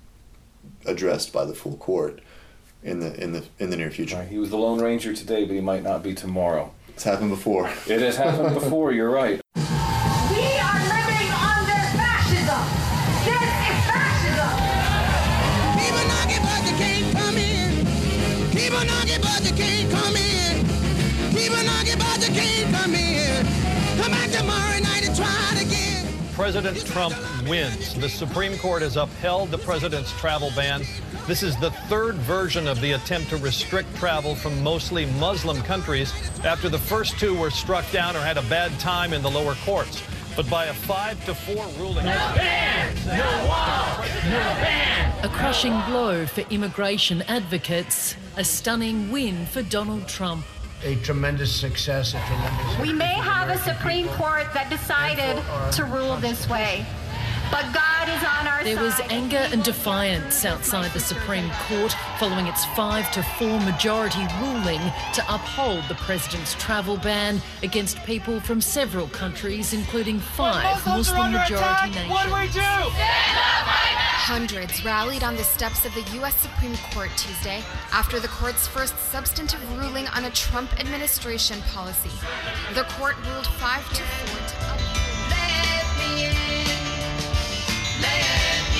Speaker 2: addressed by the full court in the in the in the near future.
Speaker 4: Right. He was the Lone Ranger today, but he might not be tomorrow.
Speaker 2: It's happened before.
Speaker 4: It has happened before, you're right.
Speaker 5: We are living under fascism. This is fascism.
Speaker 6: People knocking but they can't come in. Keep a knocking, but you can't come in. Keep a knocking, but you can't come in. Come back tomorrow night and try it again.
Speaker 7: President Trump wins. The Supreme Court has upheld the president's travel ban. This is the third version of the attempt to restrict travel from mostly Muslim countries after the first two were struck down or had a bad time in the lower courts. But by a five to four ruling.
Speaker 5: No bans, no wall, no ban.
Speaker 8: A crushing blow for immigration advocates, a stunning win for Donald Trump.
Speaker 9: A tremendous success, a tremendous...
Speaker 5: We may have a Supreme Court that decided to rule this way, but God is on our side.
Speaker 8: There was anger and defiance outside the Supreme Court following its five to four majority ruling to uphold the president's travel ban against people from several countries, including five Muslim-majority nations.
Speaker 5: What do we do?
Speaker 10: Hundreds rallied on the steps of the U S Supreme Court Tuesday after the court's first substantive ruling on a Trump administration policy. The court ruled five to four to uphold.
Speaker 6: Let me in. Let me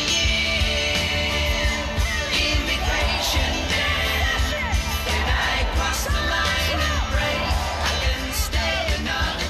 Speaker 6: in. Immigration ban. Can I cross the line and pray I can stay another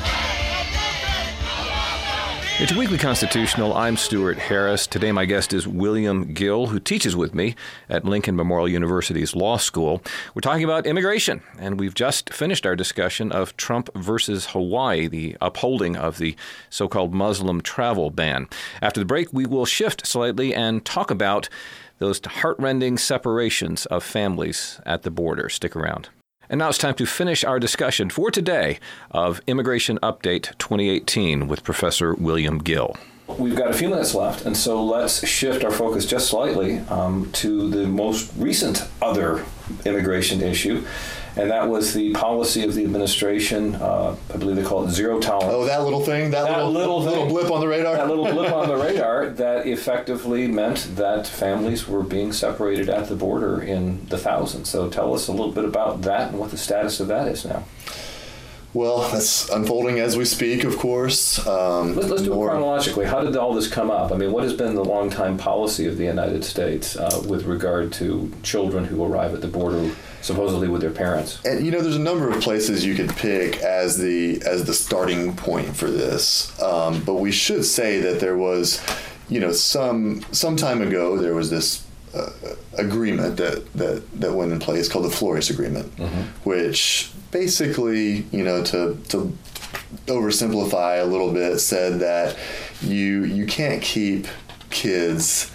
Speaker 6: day?
Speaker 1: It's Weekly Constitutional. I'm Stuart Harris. Today my guest is William Gill, who teaches with me at Lincoln Memorial University's Law School. We're talking about immigration, and we've just finished our discussion of Trump versus Hawaii, the upholding of the so-called Muslim travel ban. After the break, we will shift slightly and talk about those heart-rending separations of families at the border. Stick around. And now it's time to finish our discussion for today of Immigration Update twenty eighteen with Professor William Gill.
Speaker 4: We've got a few minutes left, and so let's shift our focus just slightly um, to the most recent other immigration issue, and that was the policy of the administration. Uh, I believe they call it zero tolerance.
Speaker 2: Oh, that little thing, that,
Speaker 4: that
Speaker 2: little,
Speaker 4: little,
Speaker 2: little
Speaker 4: thing,
Speaker 2: blip on the radar?
Speaker 4: That little blip on the radar that effectively meant that families were being separated at the border in the thousands. So tell us a little bit about that and what the status of that is now.
Speaker 2: Well, that's unfolding as we speak, of course. Um,
Speaker 4: let's, let's do
Speaker 2: more...
Speaker 4: it chronologically. How did all this come up? I mean, what has been the long-time policy of the United States uh, with regard to children who arrive at the border supposedly with their parents?
Speaker 2: And you know, there's a number of places you could pick as the as the starting point for this. Um, but we should say that there was, you know, some some time ago there was this uh, agreement that, that that went in place called the Flores Agreement, mm-hmm. which basically, you know, to to oversimplify a little bit, said that you you can't keep kids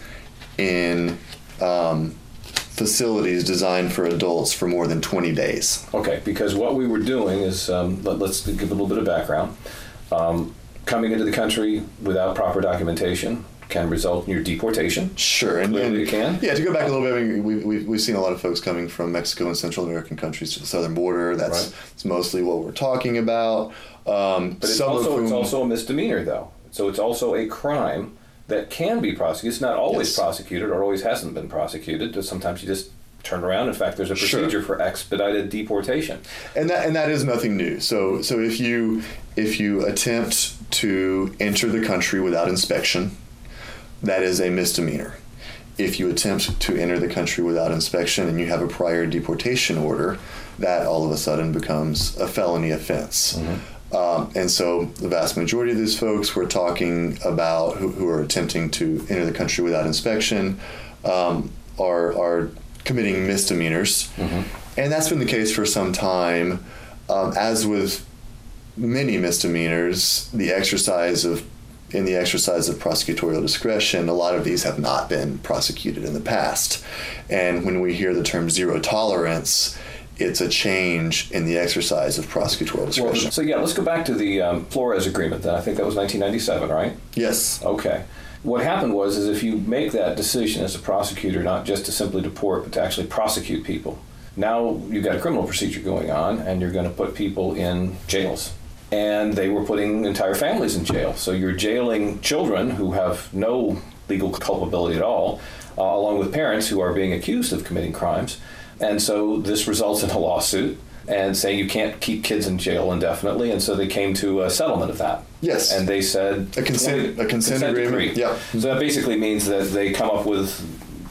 Speaker 2: in um, facilities designed for adults for more than twenty days.
Speaker 4: Okay, because what we were doing is, um, let, let's give a little bit of background. Um, coming into the country without proper documentation can result in your deportation.
Speaker 2: Sure, and,
Speaker 4: and
Speaker 2: it
Speaker 4: can.
Speaker 2: Yeah, to go back a little bit, I mean, we, we, we've seen a lot of folks coming from Mexico and Central American countries to the southern border. That's,
Speaker 4: right.
Speaker 2: that's mostly what we're talking about. Um,
Speaker 4: but it's
Speaker 2: some
Speaker 4: also,
Speaker 2: of whom,
Speaker 4: it's also a misdemeanor, though. So it's also a crime that can be prosecuted. It's not always
Speaker 2: yes.
Speaker 4: prosecuted or always hasn't been prosecuted. Sometimes you just turn around. In fact, there's a procedure
Speaker 2: sure.
Speaker 4: for expedited deportation.
Speaker 2: And that and that is nothing new. So so if you if you attempt to enter the country without inspection, that is a misdemeanor. If you attempt to enter the country without inspection and you have a prior deportation order, that all of a sudden becomes a felony offense. Mm-hmm. Um, and so the vast majority of these folks we're talking about who, who are attempting to enter the country without inspection um, are, are committing misdemeanors. Mm-hmm. And that's been the case for some time. Um, as with many misdemeanors, the exercise of in the exercise of prosecutorial discretion, a lot of these have not been prosecuted in the past. And when we hear the term zero tolerance, it's a change in the exercise of prosecutorial discretion.
Speaker 4: Well, so yeah, let's go back to the um, Flores Agreement then. I think that was nineteen ninety-seven, right?
Speaker 2: Yes.
Speaker 4: Okay. What happened was is if you make that decision as a prosecutor, not just to simply deport, but to actually prosecute people, now you've got a criminal procedure going on and you're going to put people in jails. And they were putting entire families in jail. So you're jailing children who have no legal culpability at all, uh, along with parents who are being accused of committing crimes. And so this results in a lawsuit and saying you can't keep kids in jail indefinitely. And so they came to a settlement of that.
Speaker 2: Yes.
Speaker 4: And they said
Speaker 2: a consent, a consent,
Speaker 4: consent
Speaker 2: agreement.
Speaker 4: Decree.
Speaker 2: Yeah.
Speaker 4: So that basically means that they come up with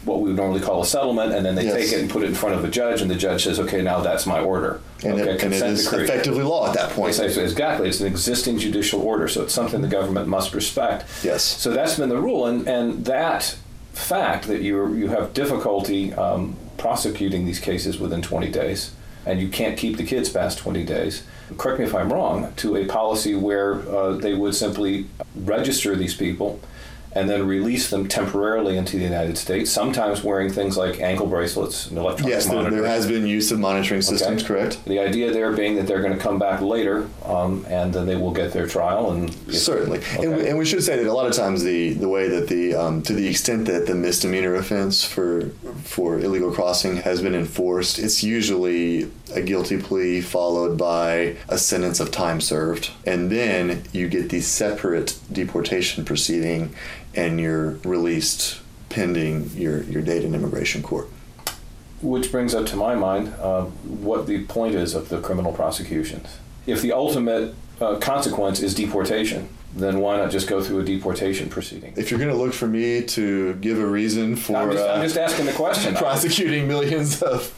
Speaker 4: what we would normally call a settlement, and then they
Speaker 2: Yes.
Speaker 4: take it and put it in front of a judge, and the judge says, okay, now that's my order.
Speaker 2: And,
Speaker 4: okay,
Speaker 2: it, and it is
Speaker 4: decree.
Speaker 2: effectively law at that point.
Speaker 4: It's, exactly. It's an existing judicial order, so it's something the government must respect.
Speaker 2: Yes.
Speaker 4: So that's been the rule, and, and that fact that you you have difficulty um, prosecuting these cases within twenty days, and you can't keep the kids past twenty days, correct me if I'm wrong, to a policy where uh, they would simply register these people and then release them temporarily into the United States, sometimes wearing things like ankle bracelets and electronic
Speaker 2: Yes, there,
Speaker 4: monitors.
Speaker 2: there has been use of monitoring systems,
Speaker 4: Okay.
Speaker 2: correct?
Speaker 4: The idea there being that they're going to come back later, um, and then they will get their trial. And
Speaker 2: Certainly,
Speaker 4: Okay.
Speaker 2: and, we, and we should say that a lot of times the, the way that the um, to the extent that the misdemeanor offense for for illegal crossing has been enforced, it's usually a guilty plea followed by a sentence of time served, and then you get the separate deportation proceeding, and you're released pending your your date in immigration court.
Speaker 4: Which brings up to my mind uh, what the point is of the criminal prosecutions. If the ultimate uh, consequence is deportation, then why not just go through a deportation proceeding?
Speaker 2: If you're going to look for me to give a reason for
Speaker 4: I'm just,
Speaker 2: uh,
Speaker 4: I'm just asking the question.
Speaker 2: prosecuting millions of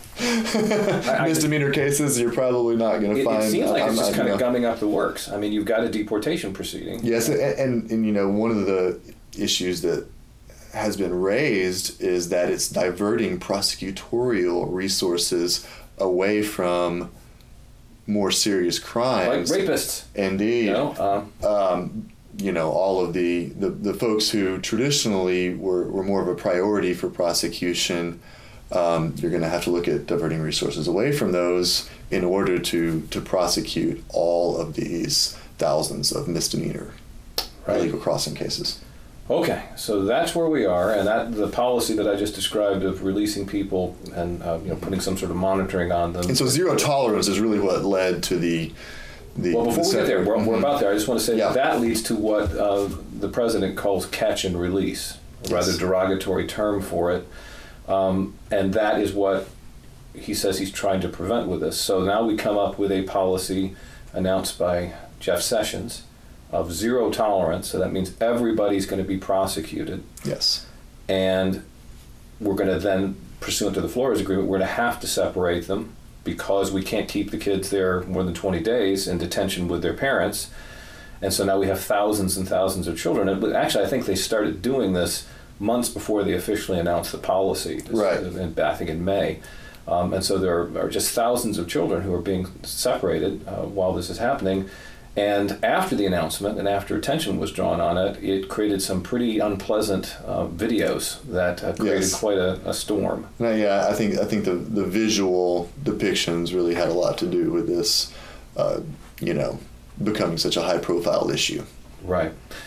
Speaker 4: I-
Speaker 2: misdemeanor cases, you're probably not going to
Speaker 4: It,
Speaker 2: find.
Speaker 4: it seems like
Speaker 2: I'm
Speaker 4: it's just
Speaker 2: not,
Speaker 4: kind
Speaker 2: you
Speaker 4: of
Speaker 2: know.
Speaker 4: gumming up the works. I mean, you've got a deportation proceeding.
Speaker 2: Yes, and, and and you know one of the issues that has been raised is that it's diverting prosecutorial resources away from more serious
Speaker 4: Like
Speaker 2: crimes.
Speaker 4: rapists.
Speaker 2: Indeed.
Speaker 4: You know, um,
Speaker 2: um, you know, all of the, the, the folks who traditionally were, were more of a priority for prosecution, um, you're going to have to look at diverting resources away from those in order to, to prosecute all of these thousands of misdemeanor
Speaker 4: Right.
Speaker 2: illegal crossing cases.
Speaker 4: Okay, so that's where we are, and that the policy that I just described of releasing people and uh, you know putting some sort of monitoring on them.
Speaker 2: And so zero tolerance is really what led to the the.
Speaker 4: Well, before
Speaker 2: the
Speaker 4: we get there, we're, we're
Speaker 2: Mhm.
Speaker 4: about there. I just want to say
Speaker 2: Yeah.
Speaker 4: that that leads to what uh, the president calls catch and release, a rather
Speaker 2: Yes.
Speaker 4: derogatory term for it, um, and that is what he says he's trying to prevent with this. So now we come up with a policy announced by Jeff Sessions of zero tolerance. So that means everybody's going to be prosecuted.
Speaker 2: Yes.
Speaker 4: And we're going to then, pursuant to the Flores Agreement, we're going to have to separate them because we can't keep the kids there more than twenty days in detention with their parents. And so now we have thousands and thousands of children. And actually, I think they started doing this months before they officially announced the policy,
Speaker 2: Right.
Speaker 4: in, I think in May. Um, and so there are just thousands of children who are being separated uh, while this is happening. And after the announcement and after attention was drawn on it, it created some pretty unpleasant uh, videos that uh, created
Speaker 2: Yes.
Speaker 4: quite a, a storm.
Speaker 2: No, yeah, I think I think the the visual depictions really had a lot to do with this, uh, you know, becoming such a high profile issue.
Speaker 4: Right.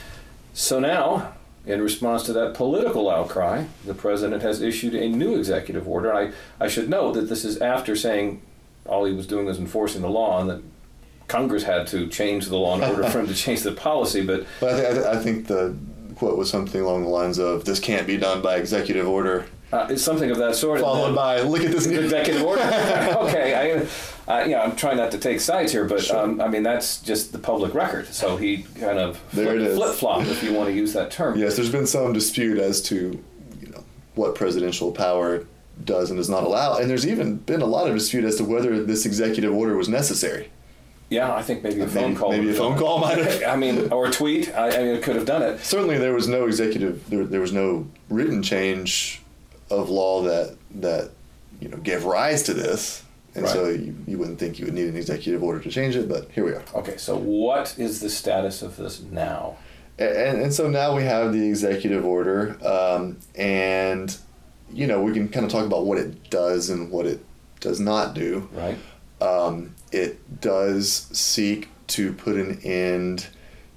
Speaker 4: So now, in response to that political outcry, the president has issued a new executive order. I, I should note that this is after saying all he was doing was enforcing the law and that Congress had to change the law in order for him to change the policy. But,
Speaker 2: But I, th- I think the quote was something along the lines of, "This can't be done by executive order."
Speaker 4: uh, it's something of that sort.
Speaker 2: Followed
Speaker 4: And then-
Speaker 2: by, "Look at this new
Speaker 4: executive order." Okay, I, uh, you know, I'm trying not to take sides here, but
Speaker 2: Sure.
Speaker 4: um, I mean that's just the public record. So he kind of
Speaker 2: There it is.
Speaker 4: flip flop, if you want to use that term.
Speaker 2: Yes, there's been some dispute as to, you know, what presidential power does and does not allow, and there's even been a lot of dispute as to whether this executive order was necessary.
Speaker 4: Yeah, I think maybe a
Speaker 2: Maybe-
Speaker 4: phone call.
Speaker 2: maybe
Speaker 4: would
Speaker 2: a phone
Speaker 4: have-
Speaker 2: call might have-
Speaker 4: I mean, or a tweet. I, I mean, it could have done it.
Speaker 2: Certainly, there was no executive, there, there was no written change of law that that you know gave rise to this, and
Speaker 4: Right.
Speaker 2: so you, you wouldn't think you would need an executive order to change it, but here we are.
Speaker 4: Okay, so what is the status of this now?
Speaker 2: And, and so now we have the executive order, um, and you know we can kind of talk about what it does and what it does not do.
Speaker 4: Right.
Speaker 2: Um, it does seek to put an end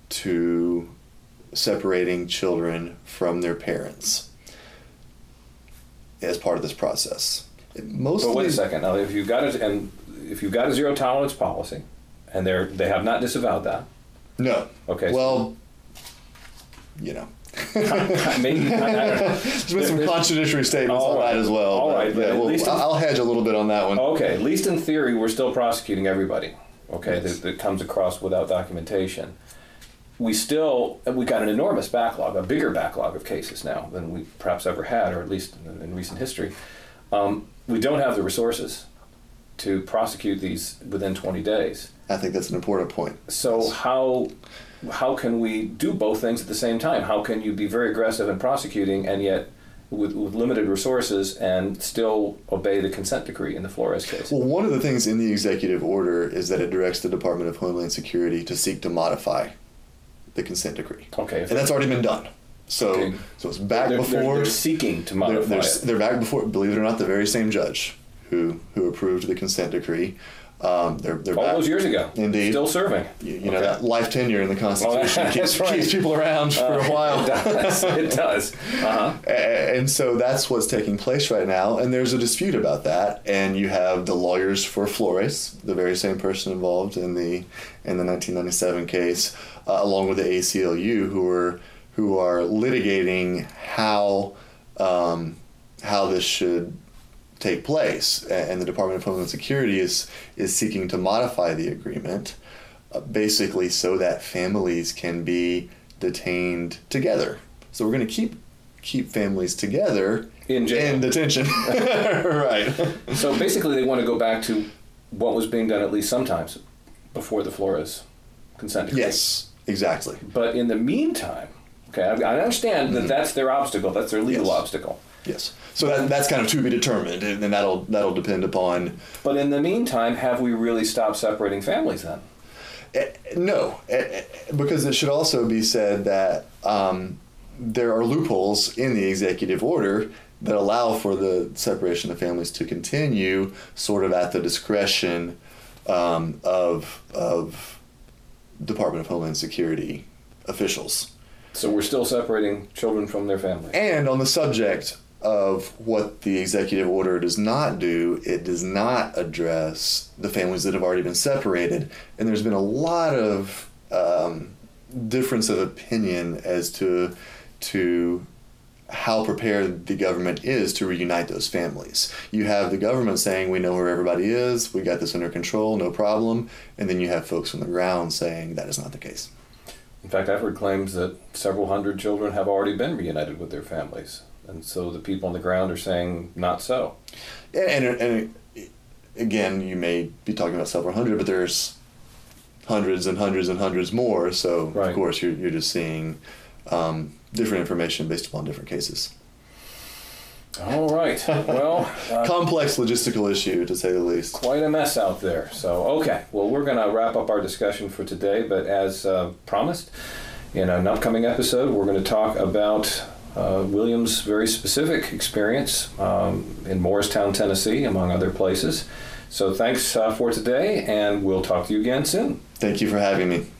Speaker 2: to separating children from their parents as part of this process. It mostly,
Speaker 4: But wait a second. Now, if you've got it, and if you've got a zero tolerance policy, and they're they have not disavowed that.
Speaker 2: No.
Speaker 4: Okay.
Speaker 2: Well, you know.
Speaker 4: Maybe. I, I don't know.
Speaker 2: There's been some
Speaker 4: There's-
Speaker 2: contradictory statements
Speaker 4: All
Speaker 2: on
Speaker 4: right.
Speaker 2: that as well.
Speaker 4: All
Speaker 2: but
Speaker 4: right, but
Speaker 2: Yeah,
Speaker 4: at
Speaker 2: well,
Speaker 4: least in-
Speaker 2: I'll hedge a little bit on that one.
Speaker 4: Okay, at least in theory, we're still prosecuting everybody, okay, that, that comes across without documentation. we still, we've got an enormous backlog, a bigger backlog of cases now than we perhaps ever had, or at least in, in recent history. Um, we don't have the resources to prosecute these within twenty days.
Speaker 2: I think that's an important point.
Speaker 4: So yes. how how can we do both things at the same time? How can you be very aggressive in prosecuting and yet with, with limited resources and still obey the consent decree in the Flores case?
Speaker 2: Well, one of the things in the executive order is that it directs the Department of Homeland Security to seek to modify the consent decree.
Speaker 4: Okay.
Speaker 2: And that's already been done. So,
Speaker 4: okay.
Speaker 2: so it's back
Speaker 4: they're,
Speaker 2: before...
Speaker 4: They're, they're seeking to modify
Speaker 2: they're, they're,
Speaker 4: it.
Speaker 2: They're back before, believe it or not, the very same judge who who approved the consent decree. Um, they're, they're
Speaker 4: All
Speaker 2: back.
Speaker 4: those years ago.
Speaker 2: Indeed.
Speaker 4: Still serving.
Speaker 2: You, you know,
Speaker 4: okay.
Speaker 2: that life tenure in the Constitution
Speaker 4: oh,
Speaker 2: keeps,
Speaker 4: right.
Speaker 2: keeps people around for
Speaker 4: uh,
Speaker 2: a while.
Speaker 4: It does. It does. Uh-huh.
Speaker 2: And so that's what's taking place right now. And there's a dispute about that. And you have the lawyers for Flores, the very same person involved in the in the nineteen ninety-seven case, uh, along with the A C L U, who are who are litigating how um, how this should take place, and the Department of Homeland Security is is seeking to modify the agreement, uh, basically so that families can be detained together. So we're going to keep keep families together
Speaker 4: in jail.
Speaker 2: in detention, right?
Speaker 4: So basically, they want to go back to what was being done at least sometimes before the Flores consent decree.
Speaker 2: Yes, exactly.
Speaker 4: But in the meantime, okay, I, I understand that mm-hmm. that's their obstacle. That's their legal
Speaker 2: yes.
Speaker 4: obstacle.
Speaker 2: Yes. So that, that's kind of to be determined, and then that'll that'll depend upon.
Speaker 4: But in the meantime, have we really stopped separating families then?
Speaker 2: Uh, no, uh, because it should also be said that um, there are loopholes in the executive order that allow for the separation of families to continue, sort of at the discretion um, of of Department of Homeland Security officials.
Speaker 4: So we're still separating children from their families.
Speaker 2: And on the subject of what the executive order does not do, it does not address the families that have already been separated. And there's been a lot of um, difference of opinion as to to how prepared the government is to reunite those families. You have the government saying, we know where everybody is, we got this under control, no problem. And then you have folks on the ground saying that is not the case.
Speaker 4: In fact, I've heard claims that several hundred children have already been reunited with their families. And so the people on the ground are saying not so.
Speaker 2: And, and, and again, you may be talking about several hundred, but there's hundreds and hundreds and hundreds more. So,
Speaker 4: right.
Speaker 2: Of course, you're, you're just seeing um, different information based upon different cases.
Speaker 4: All right. Well, uh,
Speaker 2: complex logistical issue, to say the least.
Speaker 4: Quite a mess out there. So, okay. Well, we're going to wrap up our discussion for today. But as uh, promised, in an upcoming episode, we're going to talk about uh, William's very specific experience um, in Morristown, Tennessee, among other places. So thanks uh, for today, and we'll talk to you again soon.
Speaker 2: Thank you for having me.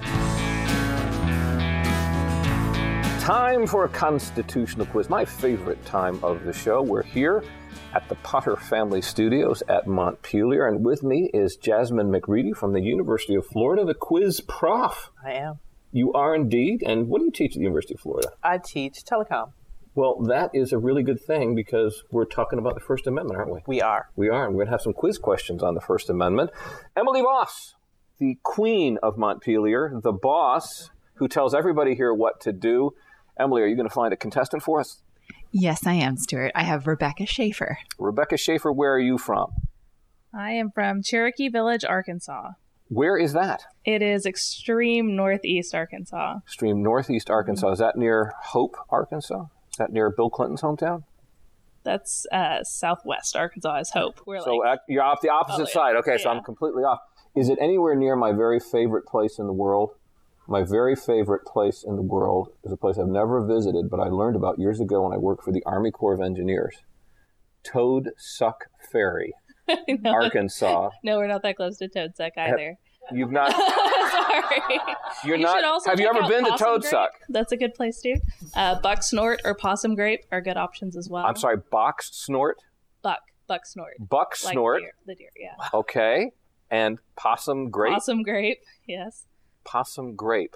Speaker 1: Time for a constitutional quiz, my favorite time of the show. We're here at the Potter Family Studios at Montpelier, and with me is Jasmine McReady from the University of Florida, the quiz prof.
Speaker 11: I am.
Speaker 1: You are indeed, and what do you teach at the University of Florida?
Speaker 11: I teach telecom.
Speaker 1: Well, that is a really good thing because we're talking about the First Amendment, aren't we?
Speaker 11: We are.
Speaker 1: We are, and we're going to have some quiz questions on the First Amendment. Emily Voss, the queen of Montpelier, the boss who tells everybody here what to do. Emily, are you going to find a contestant for us?
Speaker 12: Yes, I am, Stuart. I have Rebecca Schaefer.
Speaker 1: Rebecca Schaefer, where are you from?
Speaker 13: I am from Cherokee Village, Arkansas.
Speaker 1: Where is that?
Speaker 13: It is extreme northeast Arkansas.
Speaker 1: Extreme northeast Arkansas. Mm-hmm. Is that near Hope, Arkansas? Is that near Bill Clinton's hometown?
Speaker 13: That's uh, southwest Arkansas is Hope. We're
Speaker 1: so
Speaker 13: like,
Speaker 1: at, you're off the opposite oh, side. Okay, yeah. So I'm completely off. Is it anywhere near my very favorite place in the world? My very favorite place in the world is a place I've never visited, but I learned about years ago when I worked for the Army Corps of Engineers. Toad Suck Ferry, no, Arkansas.
Speaker 13: No, we're not that close to Toad Suck either.
Speaker 1: Have, you've not.
Speaker 13: Sorry.
Speaker 1: You're
Speaker 13: you
Speaker 1: not.
Speaker 13: Should also
Speaker 1: have you ever been to Toad
Speaker 13: Grape.
Speaker 1: Suck?
Speaker 13: That's a good place too. Uh, Buck Snort or Possum Grape are good options as well.
Speaker 1: I'm sorry, Box Snort.
Speaker 13: Buck. Buck Snort.
Speaker 1: Buck
Speaker 13: like
Speaker 1: Snort.
Speaker 13: The deer, the deer, yeah.
Speaker 1: Okay, and Possum Grape.
Speaker 13: Possum Grape, yes.
Speaker 1: Possum Grape.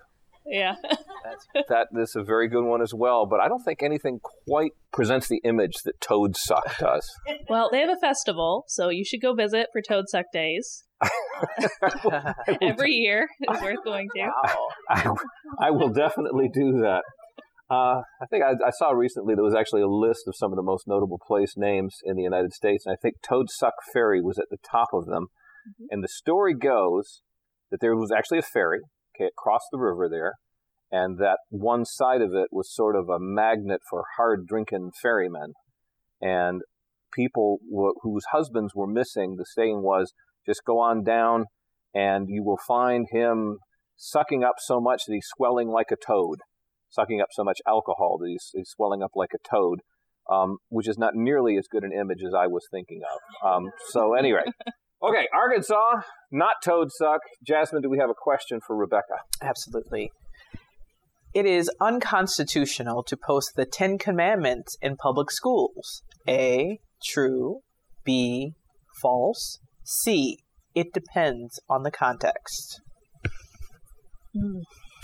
Speaker 13: Yeah.
Speaker 4: that is a very good one as well, but I don't think anything quite presents the image that Toad Suck does.
Speaker 13: Well, they have a festival, so you should go visit for Toad Suck Days. Uh, every year is worth going to.
Speaker 4: I, I will definitely do that. Uh, I think I, I saw recently there was actually a list of some of the most notable place names in the United States, and I think Toad Suck Ferry was at the top of them. Mm-hmm. And the story goes that there was actually a ferry, okay, it crossed the river there, and that one side of it was sort of a magnet for hard-drinking ferrymen. And people w- whose husbands were missing, the saying was, just go on down and you will find him sucking up so much that he's swelling like a toad, sucking up so much alcohol that he's, he's swelling up like a toad, um, which is not nearly as good an image as I was thinking of. Um, so anyway, okay, Arkansas, not Toad Suck. Jasmine, do we have a question for Rebecca?
Speaker 11: Absolutely. It is unconstitutional to post the Ten Commandments in public schools. A, true. B, false. C, it depends on the context.
Speaker 13: Mm.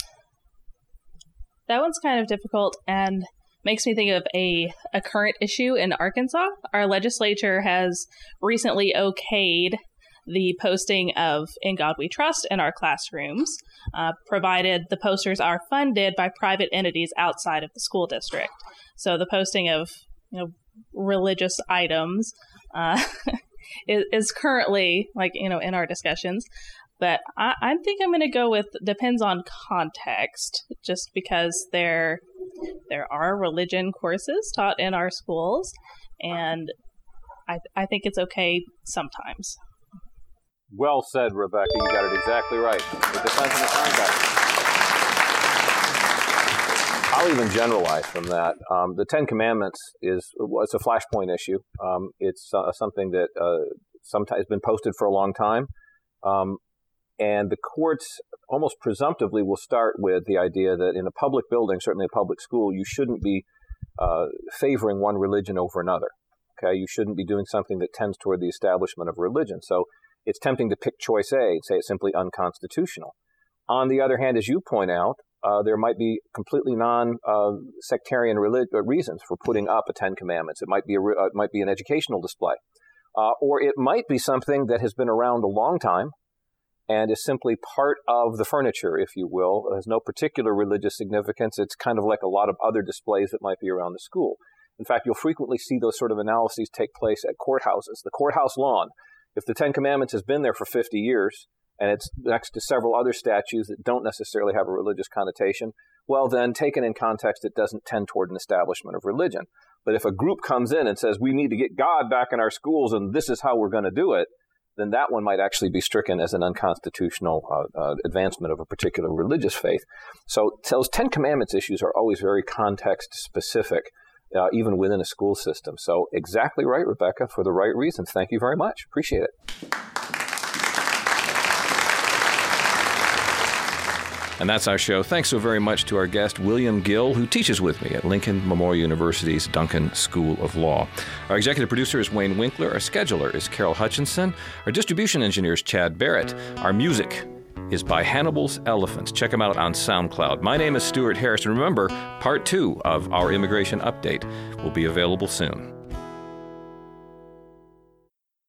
Speaker 13: That one's kind of difficult and makes me think of a, a current issue in Arkansas. Our legislature has recently okayed the posting of In God We Trust in our classrooms, uh, provided the posters are funded by private entities outside of the school district. So the posting of, you know, religious items uh, is, is currently, like, you know, in our discussions. But I, I think I'm going to go with depends on context, just because there there are religion courses taught in our schools, and I I think it's okay sometimes.
Speaker 4: Well said, Rebecca. You got it exactly right. It depends on the context. I'll even generalize from that. Um, the Ten Commandments is it's a flashpoint issue. Um, it's uh, something that uh, sometimes has been posted for a long time. Um, and the courts almost presumptively will start with the idea that in a public building, certainly a public school, you shouldn't be uh, favoring one religion over another. Okay, you shouldn't be doing something that tends toward the establishment of religion. So it's tempting to pick choice A and say it's simply unconstitutional. On the other hand, as you point out, uh, there might be completely non-sectarian uh, relig- reasons for putting up a Ten Commandments. It might be a re- uh, it might be an educational display, uh, or it might be something that has been around a long time and is simply part of the furniture, if you will. It has no particular religious significance. It's kind of like a lot of other displays that might be around the school. In fact, you'll frequently see those sort of analyses take place at courthouses. The courthouse lawn, if the Ten Commandments has been there for fifty years, and it's next to several other statues that don't necessarily have a religious connotation, well then, taken in context, it doesn't tend toward an establishment of religion. But if a group comes in and says, we need to get God back in our schools and this is how we're going to do it, then that one might actually be stricken as an unconstitutional uh, uh, advancement of a particular religious faith. So those Ten Commandments issues are always very context-specific, uh, even within a school system. So exactly right, Rebecca, for the right reasons. Thank you very much. Appreciate it.
Speaker 1: And that's our show. Thanks so very much to our guest, William Gill, who teaches with me at Lincoln Memorial University's Duncan School of Law. Our executive producer is Wayne Winkler. Our scheduler is Carol Hutchinson. Our distribution engineer is Chad Barrett. Our music is by Hannibal's Elephants. Check them out on SoundCloud. My name is Stuart Harris. And remember, part two of our immigration update will be available soon.